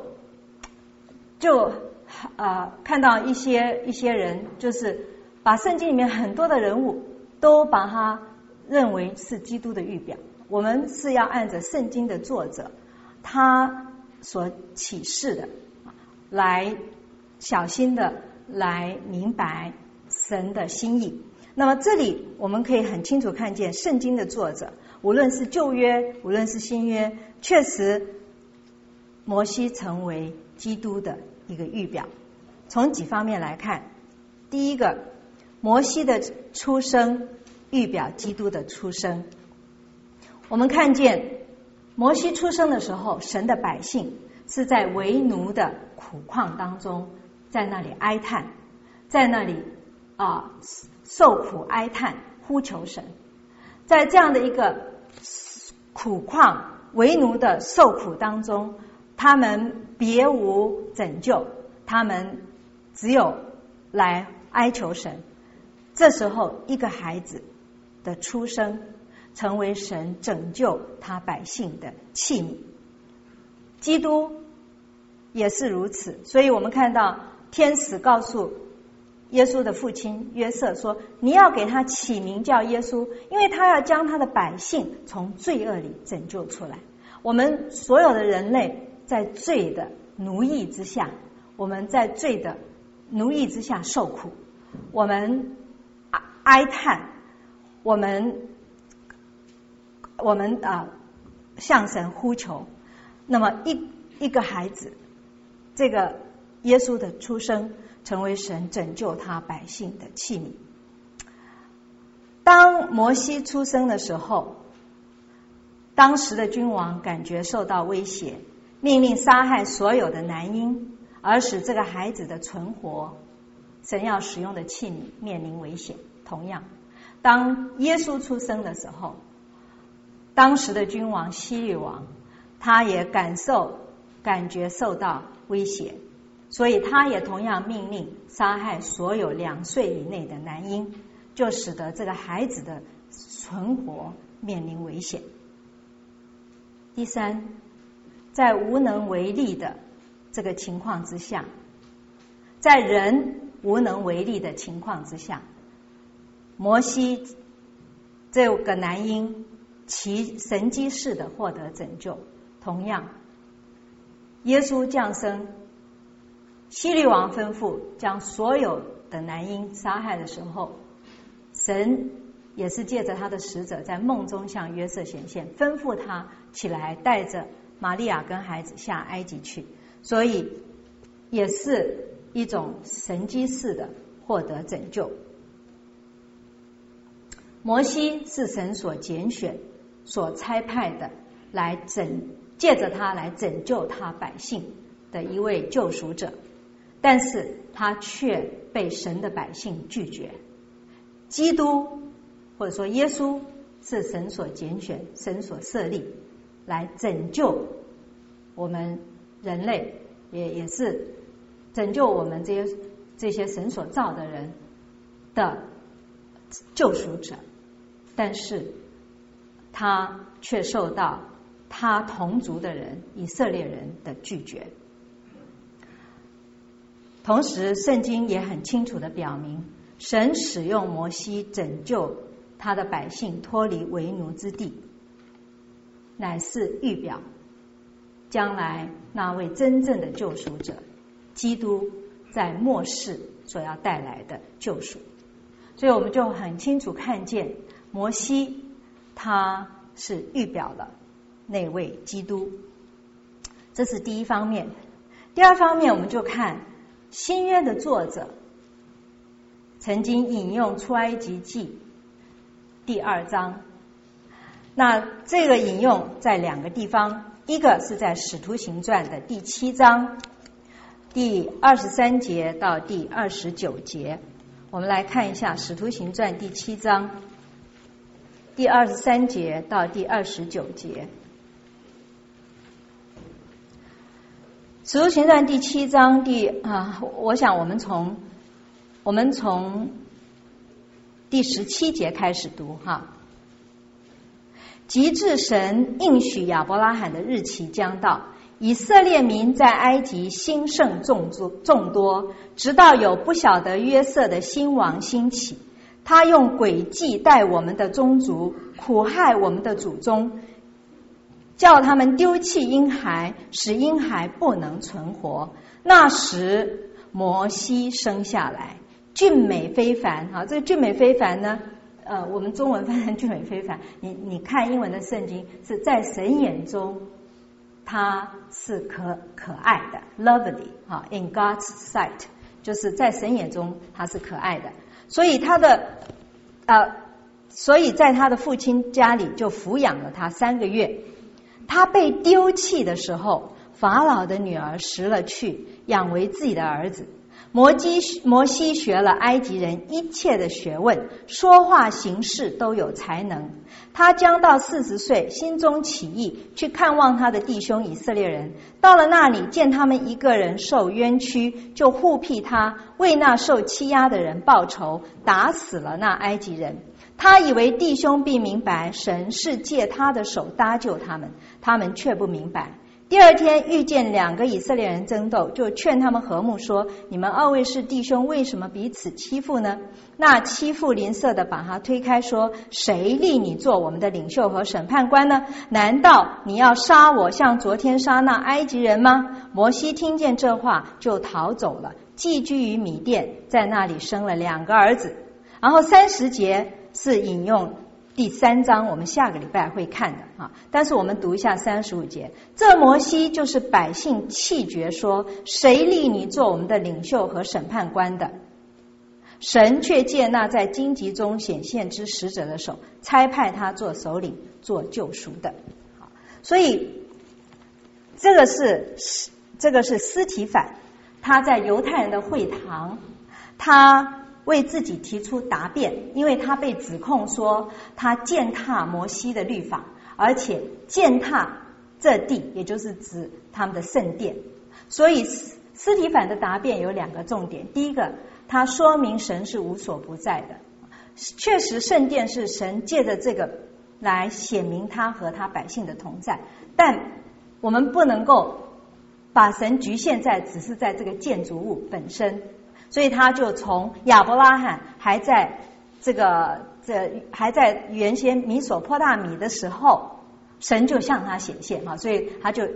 Speaker 2: 看到一些人就是把圣经里面很多的人物都把他认为是基督的预表。我们是要按着圣经的作者他所启示的来小心的来明白神的心意。那么这里我们可以很清楚看见圣经的作者，无论是旧约无论是新约，确实摩西成为基督的一个预表。从几方面来看，第一个，摩西的出生预表基督的出生。我们看见摩西出生的时候，神的百姓是在为奴的苦况当中，在那里哀叹，在那里受苦哀叹呼求神。在这样的一个苦况为奴的受苦当中，他们别无拯救，他们只有来哀求神。这时候一个孩子的出生成为神拯救他百姓的器皿。基督也是如此。所以我们看到天使告诉耶稣的父亲约瑟说，你要给他起名叫耶稣，因为他要将他的百姓从罪恶里拯救出来。我们所有的人类在罪的奴役之下，我们在罪的奴役之下受苦，我们哀叹，我们向神呼求。那么一个孩子，这个耶稣的出生成为神拯救他百姓的器皿。当摩西出生的时候，当时的君王感觉受到威胁，命令杀害所有的男婴，而使这个孩子的存活，神要使用的器皿面临危险。同样，当耶稣出生的时候，当时的君王希律王他也感觉受到威胁，所以他也同样命令杀害所有2岁以内的男婴，就使得这个孩子的存活面临危险。第三，在无能为力的这个情况之下，在人无能为力的情况之下，摩西这个男婴其神迹式的获得拯救。同样，耶稣降生，希律王吩咐将所有的男婴杀害的时候，神也是借着他的使者在梦中向约瑟显现，吩咐他起来带着玛利亚跟孩子下埃及去。所以也是一种神迹式的获得拯救。摩西是神所拣选所差派的，借着他来拯救他百姓的一位救赎者，但是他却被神的百姓拒绝。基督或者说耶稣是神所拣选，神所设立来拯救我们人类，也是拯救我们这些神所造的人的救赎者，但是他却受到他同族的人以色列人的拒绝。同时圣经也很清楚地表明，神使用摩西拯救他的百姓脱离为奴之地，乃是预表将来那位真正的救赎者基督在末世所要带来的救赎。所以我们就很清楚看见摩西他是预表了那位基督，这是第一方面。第二方面，我们就看新约的作者曾经引用出埃及记第2章，那这个引用在2个地方，一个是在使徒行传的第7章第23节到第29节。我们来看一下使徒行传第7章第23节到第29节。使徒行传第7章我想我们从第17节开始读哈。及至神应许亚伯拉罕的日期将到，以色列民在埃及兴盛众多，直到有不晓得约瑟的新王兴起，他用诡计待我们的宗族，苦害我们的祖宗，叫他们丢弃婴孩，使婴孩不能存活。那时摩西生下来，俊美非凡。这个俊美非凡呢，我们中文翻成俊美非凡，你看英文的圣经是在神眼中他是可爱的 lovely in God's sight， 就是在神眼中他是可爱的。所以在他的父亲家里就抚养了他3个月。他被丢弃的时候，法老的女儿拾了去，养为自己的儿子。摩西学了埃及人一切的学问，说话行事都有才能。他将到40岁，心中起意，去看望他的弟兄以色列人。到了那里，见他们一个人受冤屈，就护庇他，为那受欺压的人报仇，打死了那埃及人。他以为弟兄必明白神是借他的手搭救他们，他们却不明白。第2天遇见2个以色列人争斗，就劝他们和睦，说：你们2位是弟兄，为什么彼此欺负呢？那欺负邻舍的把他推开，说：谁立你做我们的领袖和审判官呢？难道你要杀我，像昨天杀那埃及人吗？摩西听见这话，就逃走了，寄居于米甸，在那里生了2个儿子。然后30节是引用第3章，我们下个礼拜会看的但是我们读一下35节。这摩西就是百姓弃绝说：谁立你做我们的领袖和审判官的？神却借那在荆棘中显现之使者的手，差派他做首领，做救赎的。所以这个是司提反，他在犹太人的会堂，他为自己提出答辩，因为他被指控说他践踏摩西的律法，而且践踏这地，也就是指他们的圣殿。所以司提反的答辩有2个重点。第一个，他说明神是无所不在的，确实圣殿是神借着这个来显明他和他百姓的同在，但我们不能够把神局限在只是在这个建筑物本身。所以他就从亚伯拉罕还在原先米索波大米的时候，神就向他显现所以他就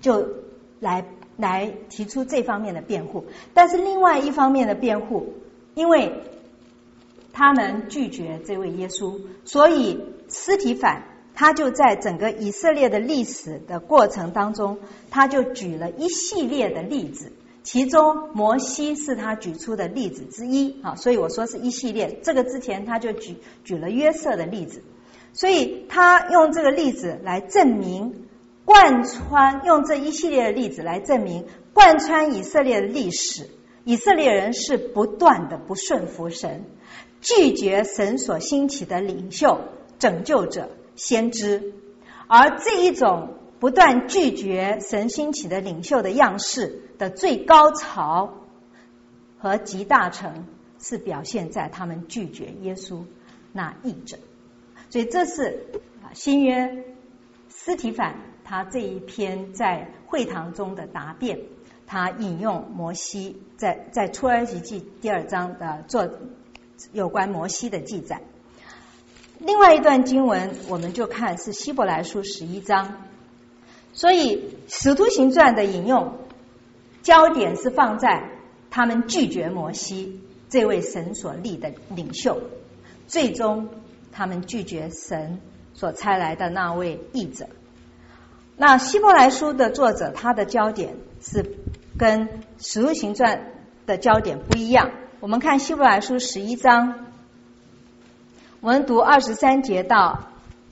Speaker 2: 来提出这方面的辩护。但是另外一方面的辩护，因为他们拒绝这位耶稣，所以司提反他就在整个以色列的历史的过程当中，他就举了一系列的例子，其中摩西是他举出的例子之一所以我说是一系列。这个之前他就举了约瑟的例子，所以他用这个例子来证明用这一系列的例子来证明贯穿以色列的历史，以色列人是不断的不顺服神，拒绝神所兴起的领袖、拯救者、先知。而这一种不断拒绝神兴起的领袖的样式的最高潮和集大成，是表现在他们拒绝耶稣那义者。所以这是新约司提反他这一篇在会堂中的答辩，他引用摩西在出埃及记第2章的做有关摩西的记载。 另外一段经文我们就看是希伯来书11章，所以使徒行传的引用焦点是放在他们拒绝摩西这位神所立的领袖，最终他们拒绝神所差来的那位译者。那希伯来书的作者他的焦点是跟使徒行传的焦点不一样。我们看希伯来书11章，我们读23节到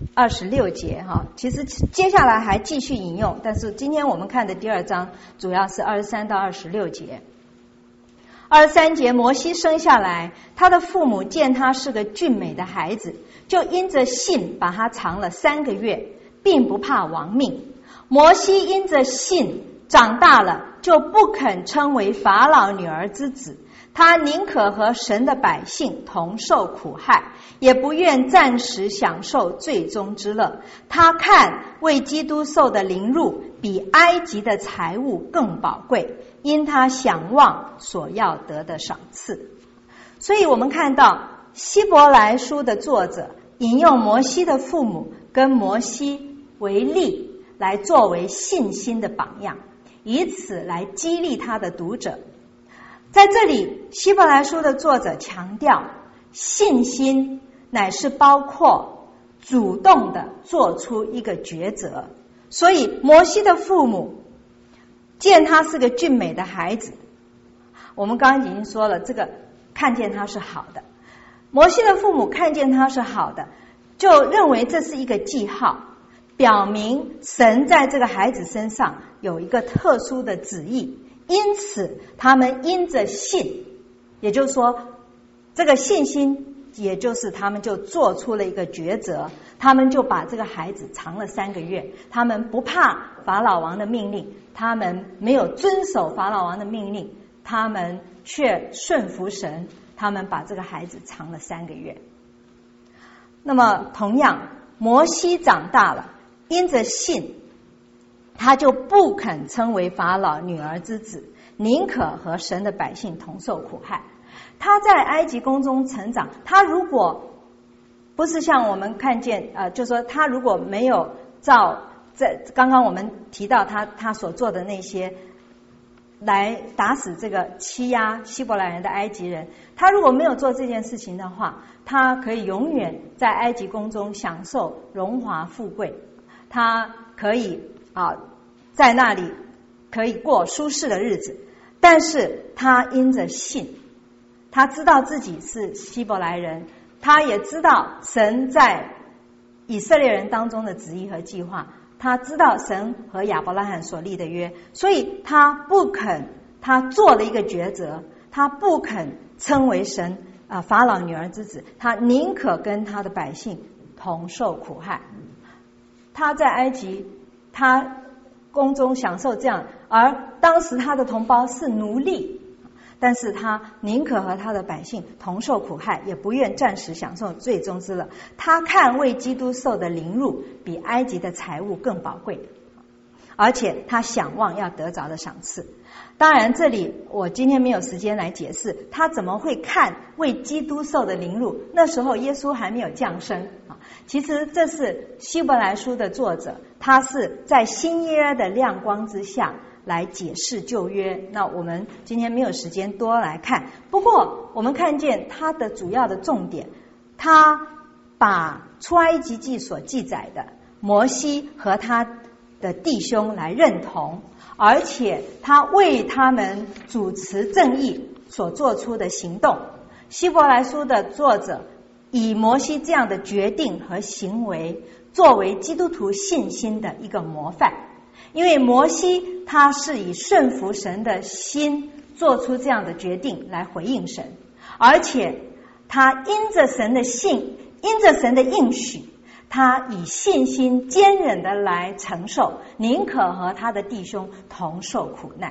Speaker 2: 26节哈，其实接下来还继续引用，但是今天我们看的第2章主要是23到26节。23节，摩西生下来，他的父母见他是个俊美的孩子，就因着信把他藏了3个月，并不怕亡命。摩西因着信长大了，就不肯称为法老女儿之子，他宁可和神的百姓同受苦害，也不愿暂时享受罪中之乐。他看为基督受的凌辱比埃及的财物更宝贵，因他想望所要得的赏赐。所以我们看到希伯来书的作者引用摩西的父母跟摩西为例，来作为信心的榜样，以此来激励他的读者。在这里希伯来书的作者强调，信心乃是包括主动的做出一个抉择。所以摩西的父母见他是个俊美的孩子，我们刚刚已经说了，这个看见他是好的，摩西的父母看见他是好的，就认为这是一个记号，表明神在这个孩子身上有一个特殊的旨意，因此他们因着信，也就是说这个信心，也就是他们就做出了一个抉择，他们就把这个孩子藏了3个月，他们不怕法老王的命令，他们没有遵守法老王的命令，他们却顺服神，他们把这个孩子藏了3个月。那么同样，摩西长大了，因着信，他就不肯称为法老女儿之子，宁可和神的百姓同受苦害。他在埃及宫中成长，他如果不是像我们看见就是说他如果没有照在刚刚我们提到他所做的那些来打死这个欺压希伯来人的埃及人，他如果没有做这件事情的话，他可以永远在埃及宫中享受荣华富贵，他可以在那里可以过舒适的日子。但是他因着信，他知道自己是希伯来人，他也知道神在以色列人当中的旨意和计划，他知道神和亚伯拉罕所立的约，所以他不肯，他做了一个抉择，他不肯称为神法老女儿之子，他宁可跟他的百姓同受苦害。他在埃及，他宫中享受这样，而当时他的同胞是奴隶，但是他宁可和他的百姓同受苦害，也不愿暂时享受罪中之乐。他看为基督受的凌辱比埃及的财物更宝贵，而且他想望要得着的赏赐。当然这里我今天没有时间来解释他怎么会看为基督受的凌辱，那时候耶稣还没有降生。其实这是希伯来书的作者，他是在新约的亮光之下来解释旧约，那我们今天没有时间多来看。不过我们看见他的主要的重点，他把出埃及记所记载的摩西和他的弟兄来认同，而且他为他们主持正义所做出的行动。希伯来书的作者以摩西这样的决定和行为作为基督徒信心的一个模范，因为摩西他是以顺服神的心做出这样的决定来回应神，而且他因着神的信，因着神的应许，他以信心坚忍的来承受，宁可和他的弟兄同受苦难。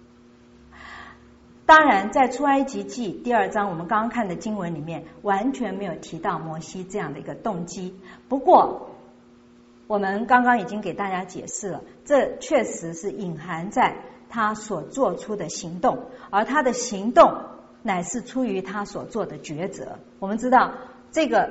Speaker 2: 当然在出埃及记第2章我们刚刚看的经文里面完全没有提到摩西这样的一个动机，不过我们刚刚已经给大家解释了，这确实是隐含在他所做出的行动，而他的行动乃是出于他所做的抉择。我们知道这个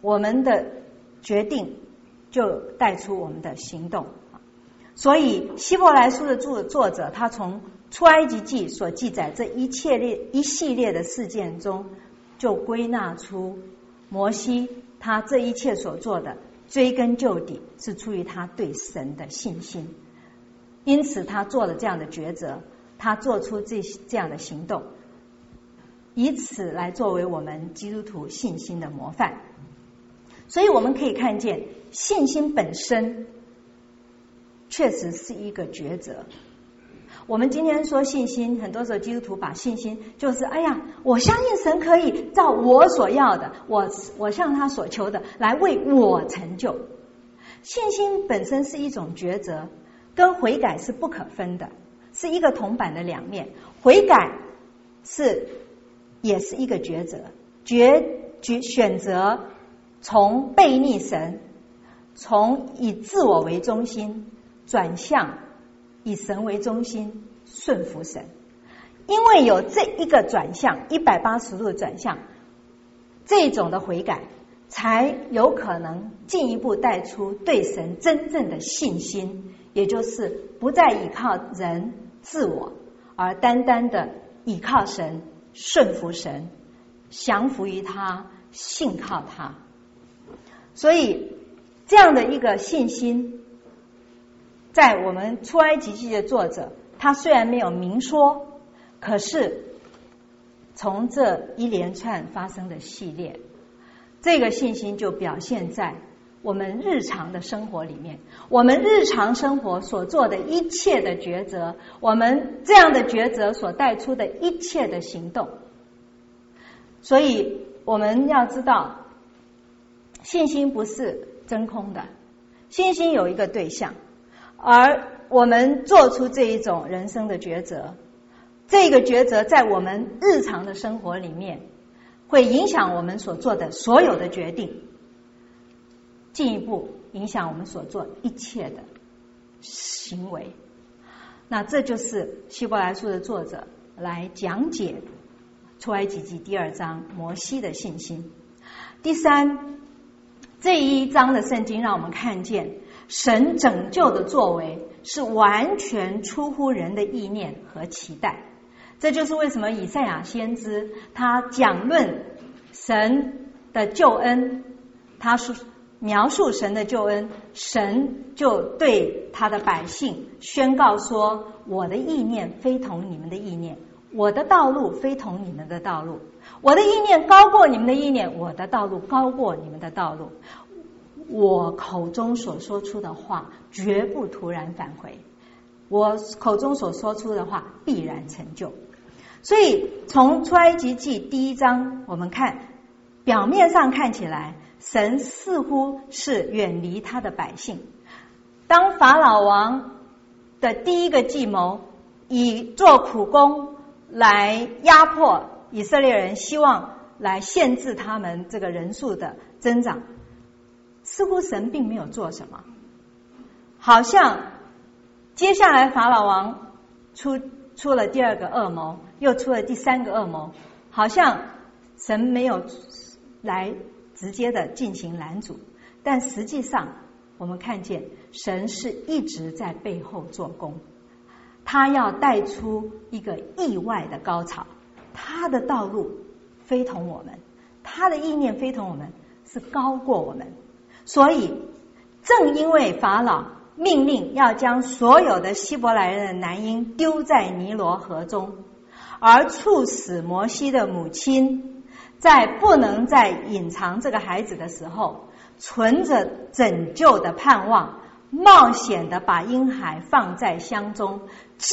Speaker 2: 我们的决定就带出我们的行动。所以希伯来书的作者，他从出埃及记所记载这一系列的事件中，就归纳出摩西他这一切所做的追根究底是出于他对神的信心，因此他做了这样的抉择，他做出这样的行动，以此来作为我们基督徒信心的模范。所以我们可以看见，信心本身确实是一个抉择。我们今天说信心，很多时候基督徒把信心就是我相信神可以照我所要的，我向他所求的来为我成就。信心本身是一种抉择，跟悔改是不可分的，是一个铜板的两面。悔改也是一个抉择，选择从背逆神，从以自我为中心转向以神为中心，顺服神。因为有这一个转向，180度的转向，这种的悔改才有可能进一步带出对神真正的信心，也就是不再依靠人自我，而单单的依靠神，顺服神，降服于他，信靠他。所以这样的一个信心，在我们出埃及记的作者，他虽然没有明说，可是从这一连串发生的系列，这个信心就表现在我们日常的生活里面，我们日常生活所做的一切的抉择，我们这样的抉择所带出的一切的行动。所以我们要知道，信心不是真空的，信心有一个对象，而我们做出这一种人生的抉择，这个抉择在我们日常的生活里面会影响我们所做的所有的决定，进一步影响我们所做一切的行为。那这就是希伯来书的作者来讲解出埃及记第2章摩西的信心。第三，这一章的圣经让我们看见神拯救的作为是完全出乎人的意念和期待。这就是为什么以赛亚先知他讲论神的救恩，他描述神的救恩，神就对他的百姓宣告说，我的意念非同你们的意念，我的道路非同你们的道路，我的意念高过你们的意念，我的道路高过你们的道路。我口中所说出的话绝不突然返回，我口中所说出的话必然成就。所以从出埃及记第1章我们看，表面上看起来神似乎是远离他的百姓。当法老王的第一个计谋以做苦工来压迫以色列人，希望来限制他们这个人数的增长，似乎神并没有做什么，好像接下来法老王出了第2个恶谋，又出了第3个恶谋，好像神没有来直接的进行拦阻，但实际上我们看见神是一直在背后做工，他要带出一个意外的高潮。他的道路非同我们，他的意念非同我们，是高过我们。所以正因为法老命令要将所有的希伯来人的男婴丢在尼罗河中，而促使摩西的母亲在不能再隐藏这个孩子的时候，存着拯救的盼望，冒险的把婴孩放在箱中，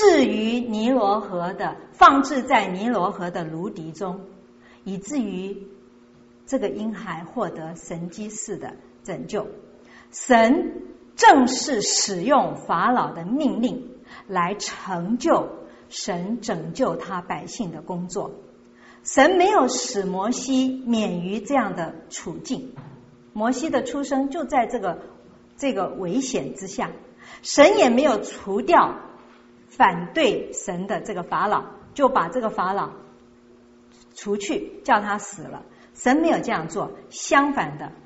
Speaker 2: 放置在尼罗河的芦荻中，以至于这个婴孩获得神迹式的拯救。神正是使用法老的命令来成就神拯救他百姓的工作。神没有使摩西免于这样的处境，摩西的出生就在这个危险之下，神也没有除掉反对神的这个法老，就把这个法老除去，叫他死了。神没有这样做，相反的，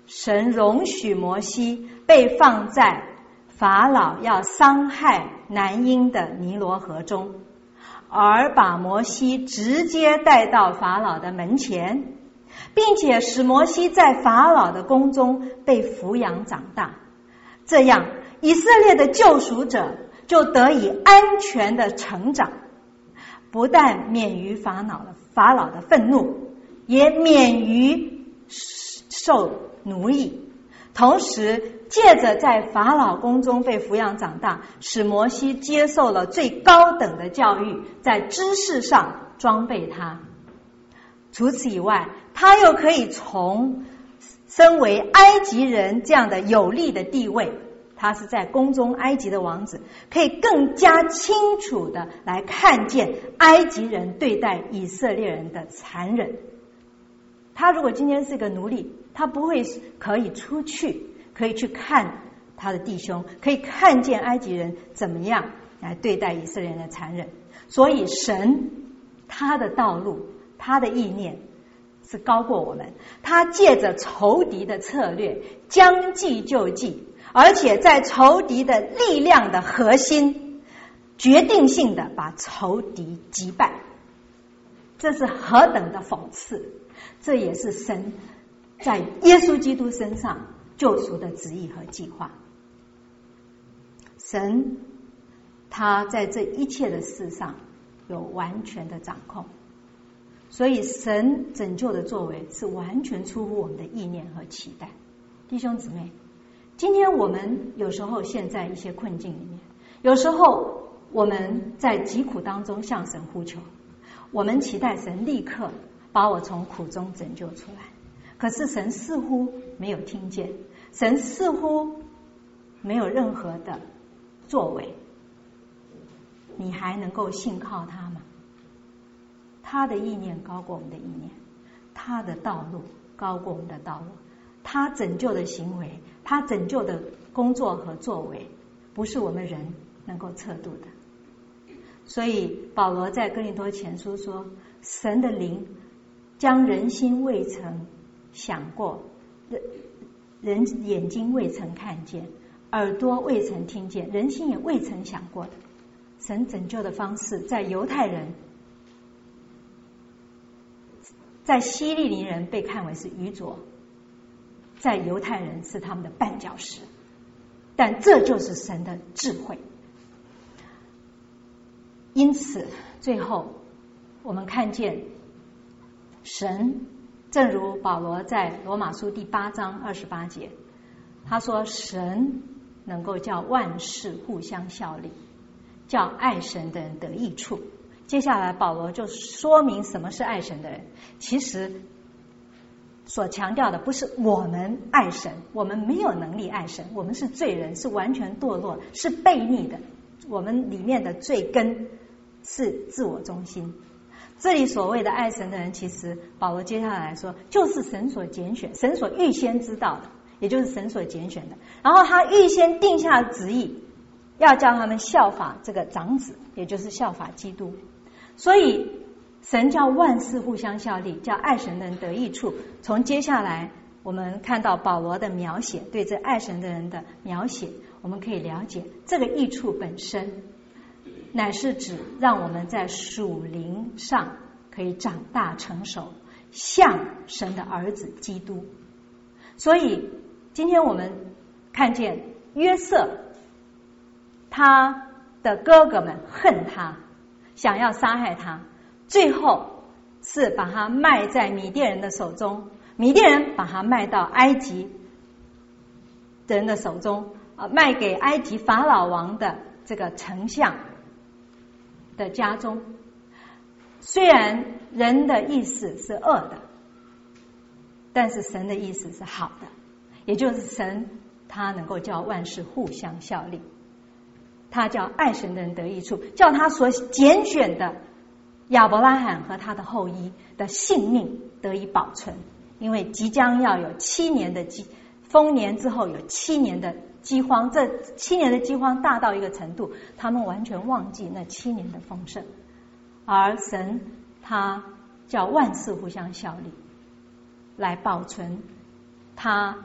Speaker 2: 神容许摩西被放在法老要伤害男婴的尼罗河中，而把摩西直接带到法老的门前，并且使摩西在法老的宫中被抚养长大。这样以色列的救赎者就得以安全的成长，不但免于法老的愤怒，也免于受奴役，同时借着在法老宫中被抚养长大，使摩西接受了最高等的教育，在知识上装备他。除此以外，他又可以从身为埃及人这样的有利的地位，他是在宫中埃及的王子，可以更加清楚的来看见埃及人对待以色列人的残忍。他如果今天是个奴隶，他不会可以出去，可以去看他的弟兄，可以看见埃及人怎么样来对待以色列人的残忍。所以神他的道路，他的意念是高过我们，他借着仇敌的策略将计就计，而且在仇敌的力量的核心决定性的把仇敌击败。这是何等的讽刺，这也是神在耶稣基督身上救赎的旨意和计划。神他在这一切的事上有完全的掌控，所以神拯救的作为是完全出乎我们的意念和期待。弟兄姊妹，今天我们有时候陷在一些困境里面，有时候我们在疾苦当中向神呼求，我们期待神立刻把我从苦中拯救出来，可是神似乎没有听见，神似乎没有任何的作为。你还能够信靠他吗？他的意念高过我们的意念，他的道路高过我们的道路，他拯救的行为，他拯救的工作和作为，不是我们人能够测度的。所以保罗在哥林多前书说，神的灵将人心未曾想过，人眼睛未曾看见，耳朵未曾听见，人心也未曾想过的。神拯救的方式，在犹太人，在希利尼人被看为是愚拙，在犹太人是他们的绊脚石，但这就是神的智慧。因此最后我们看见神，正如保罗在罗马书第8章28节，他说神能够叫万事互相效力，叫爱神的人得益处。接下来保罗就说明什么是爱神的人。其实所强调的不是我们爱神，我们没有能力爱神，我们是罪人，是完全堕落，是悖逆的，我们里面的罪根是自我中心。这里所谓的爱神的人，其实保罗接下来说就是神所拣选，神所预先知道的，也就是神所拣选的，然后他预先定下旨意，要叫他们效法这个长子，也就是效法基督。所以神叫万事互相效力，叫爱神的人得益处。从接下来我们看到保罗的描写，对这爱神的人的描写，我们可以了解这个益处本身乃是指让我们在属灵上可以长大成熟，像神的儿子基督。所以今天我们看见约瑟，他的哥哥们恨他，想要杀害他，最后是把他卖在米甸人的手中，米甸人把他卖到埃及人的手中，卖给埃及法老王的这个丞相的家中。虽然人的意思是恶的，但是神的意思是好的，也就是神他能够叫万事互相效力，他叫爱神的人得益处，叫他所拣选的亚伯拉罕和他的后裔的性命得以保存。因为即将要有7年的丰年之后有7年的饥荒，这7年的饥荒大到一个程度，他们完全忘记那7年的丰盛，而神他叫万事互相效力，来保存他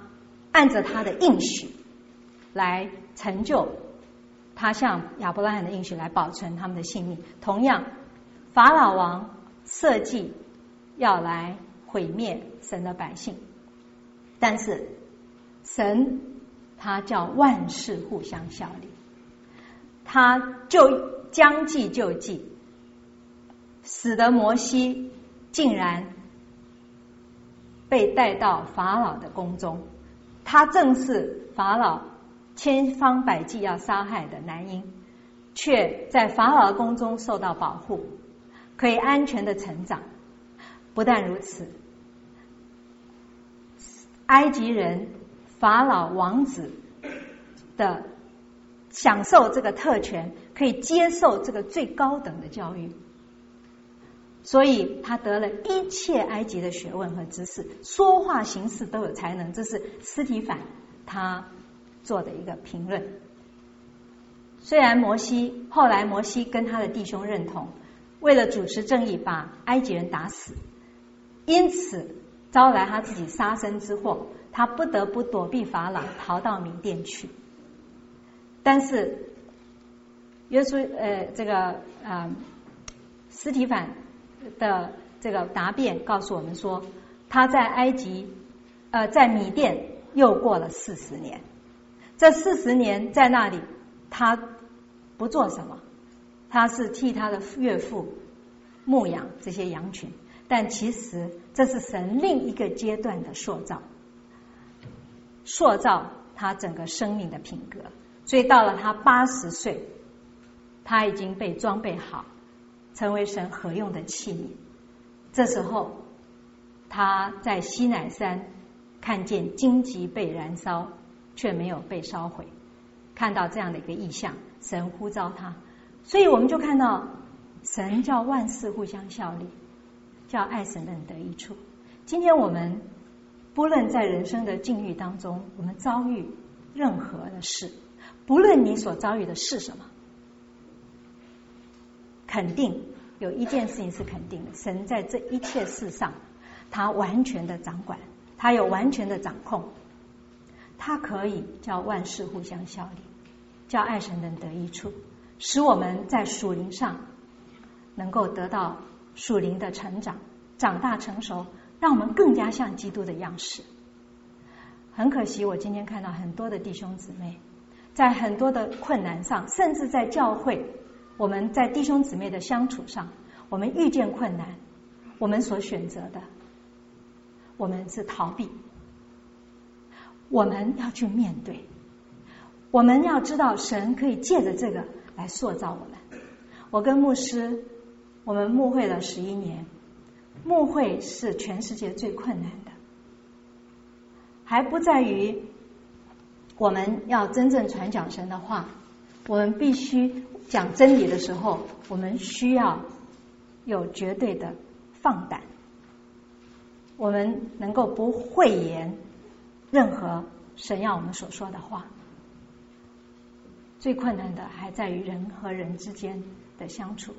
Speaker 2: 按着他的应许来成就他向亚伯拉罕的应许，来保存他们的性命。同样，法老王设计要来毁灭神的百姓，但是神他叫万事互相效力，他就将计就计，使得摩西竟然被带到法老的宫中。他正是法老千方百计要杀害的男婴，却在法老的宫中受到保护，可以安全的成长。不但如此，埃及人法老王子的享受这个特权，可以接受这个最高等的教育，所以他得了一切埃及的学问和知识，说话行事都有才能。这是司提反他做的一个评论。虽然后来摩西跟他的弟兄认同，为了主持正义把埃及人打死，因此招来他自己杀身之祸，他不得不躲避法老，逃到缅甸去。但是司提反的这个答辩告诉我们说，他在在米甸又过了40年。这40年在那里他不做什么，他是替他的岳父牧养这些羊群，但其实这是神另一个阶段的塑造他整个生命的品格。所以到了他80岁，他已经被装备好，成为神合用的器皿。这时候他在西乃山看见荆棘被燃烧，却没有被烧毁，看到这样的一个异象，神呼召他。所以我们就看到神叫万事互相效力，叫爱神的人得益处。今天我们不论在人生的境遇当中，我们遭遇任何的事，不论你所遭遇的是什么，肯定有一件事情是肯定的，神在这一切事上他完全的掌管，他有完全的掌控，他可以叫万事互相效力，叫爱神的人得益处，使我们在属灵上能够得到属灵的成长，长大成熟，让我们更加像基督的样式。很可惜，我今天看到很多的弟兄姊妹在很多的困难上，甚至在教会，我们在弟兄姊妹的相处上，我们遇见困难，我们所选择的，我们是逃避。我们要去面对，我们要知道神可以借着这个来塑造我们。我跟牧师，我们牧会了11年，牧会是全世界最困难的，还不在于我们要真正传讲神的话，我们必须讲真理的时候，我们需要有绝对的放胆，我们能够不讳言任何神要我们所说的话。最困难的还在于人和人之间的相处。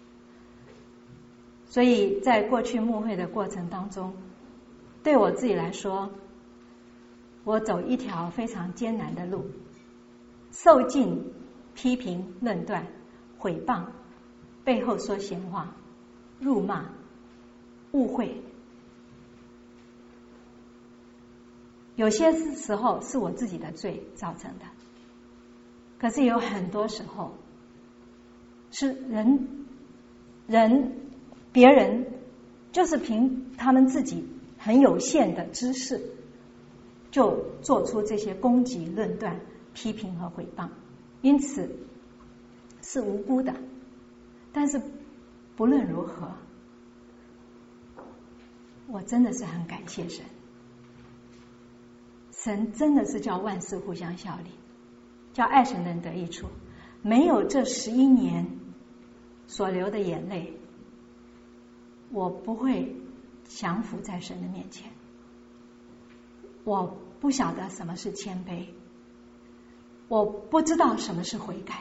Speaker 2: 所以在过去牧会的过程当中，对我自己来说，我走一条非常艰难的路，受尽批评、论断、毁谤、背后说闲话、辱骂、误会。有些时候是我自己的罪造成的，可是有很多时候是别人就是凭他们自己很有限的知识，就做出这些攻击、论断、批评和毁谤，因此是无辜的。但是不论如何，我真的是很感谢神，神真的是叫万事互相效力，叫爱神的人得益处。没有这11年所流的眼泪，我不会降服在神的面前。我不晓得什么是谦卑，我不知道什么是悔改，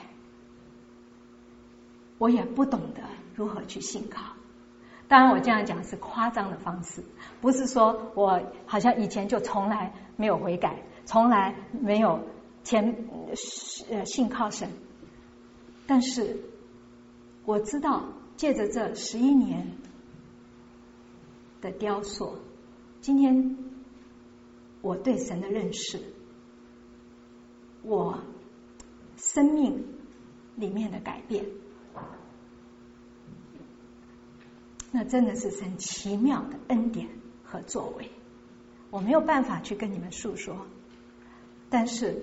Speaker 2: 我也不懂得如何去信靠。当然我这样讲是夸张的方式，不是说我好像以前就从来没有悔改， 从来没有信靠神。但是我知道，借着这11年的雕塑，今天我对神的认识，我生命里面的改变，那真的是神奇妙的恩典和作为。我没有办法去跟你们诉说，但是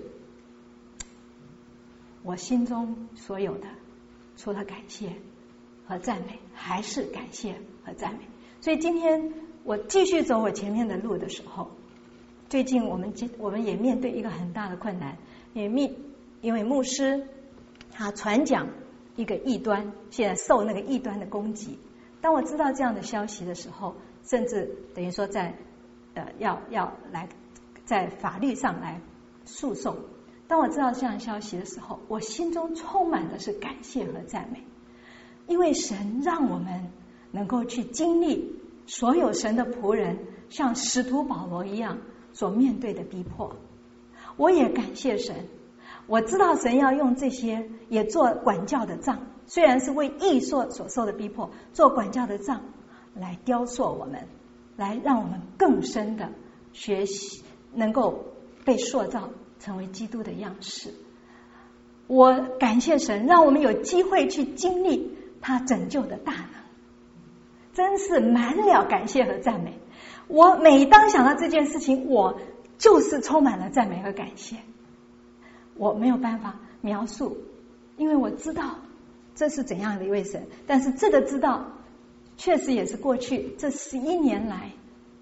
Speaker 2: 我心中所有的，除了感谢和赞美，还是感谢和赞美。所以今天我继续走我前面的路的时候，最近我们也面对一个很大的困难，因为牧师他传讲一个异端，现在受那个异端的攻击。当我知道这样的消息的时候，甚至等于说要来在法律上来诉讼。当我知道这样消息的时候，我心中充满的是感谢和赞美，因为神让我们能够去经历所有神的仆人像使徒保罗一样所面对的逼迫。我也感谢神，我知道神要用这些也做管教的杖，虽然是为义所受的逼迫，做管教的杖来雕塑我们，来让我们更深的学习，能够被塑造成为基督的样式。我感谢神，让我们有机会去经历他拯救的大能，真是满了感谢和赞美。我每当想到这件事情，我就是充满了赞美和感谢。我没有办法描述，因为我知道这是怎样的一位神，但是这个知道确实也是过去这11年来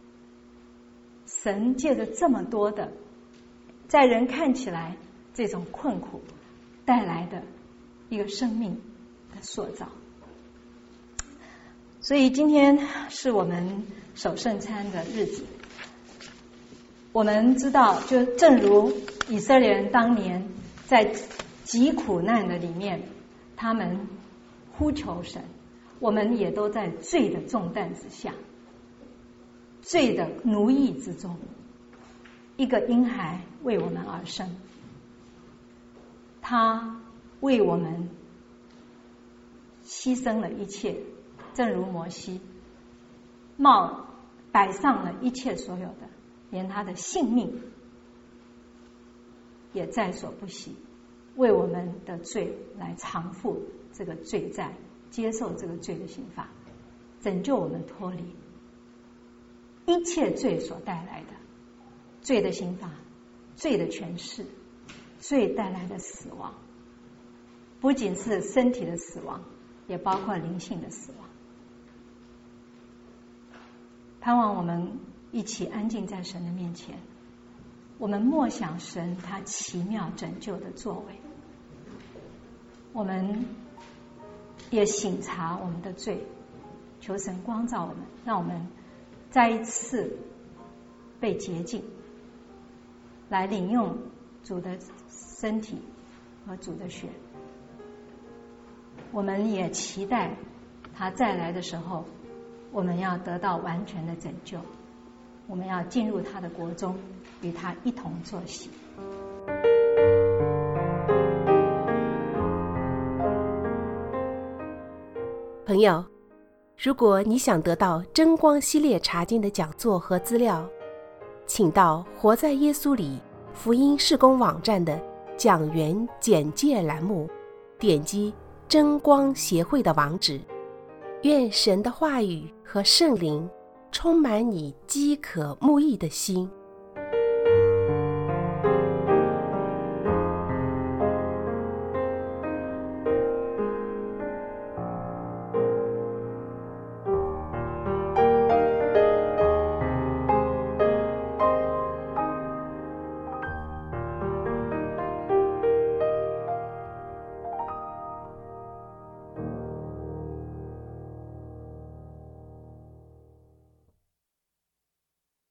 Speaker 2: 神借着这么多的在人看起来这种困苦带来的一个生命的塑造。所以今天是我们守圣餐的日子。我们知道，就正如以色列人当年在极苦难的里面，他们呼求神，我们也都在罪的重担之下，罪的奴役之中，一个婴孩为我们而生，他为我们牺牲了一切，正如摩西摆上了一切所有的，连他的性命也在所不惜，为我们的罪来偿付这个罪债，接受这个罪的刑罚，拯救我们脱离一切罪所带来的罪的刑罚，罪的权势，罪带来的死亡，不仅是身体的死亡，也包括灵性的死亡。盼望我们一起安静在神的面前，我们默想神他奇妙拯救的作为，我们也省察我们的罪，求神光照我们，让我们再一次被洁净，来领用主的身体和主的血。我们也期待他再来的时候，我们要得到完全的拯救，我们要进入他的国中，与他一同坐席。
Speaker 1: 朋友，如果你想得到真光系列查经的讲座和资料，请到活在耶稣里福音事工网站的讲员简介栏目，点击真光协会的网址。愿神的话语和圣灵充满你饥渴慕义的心，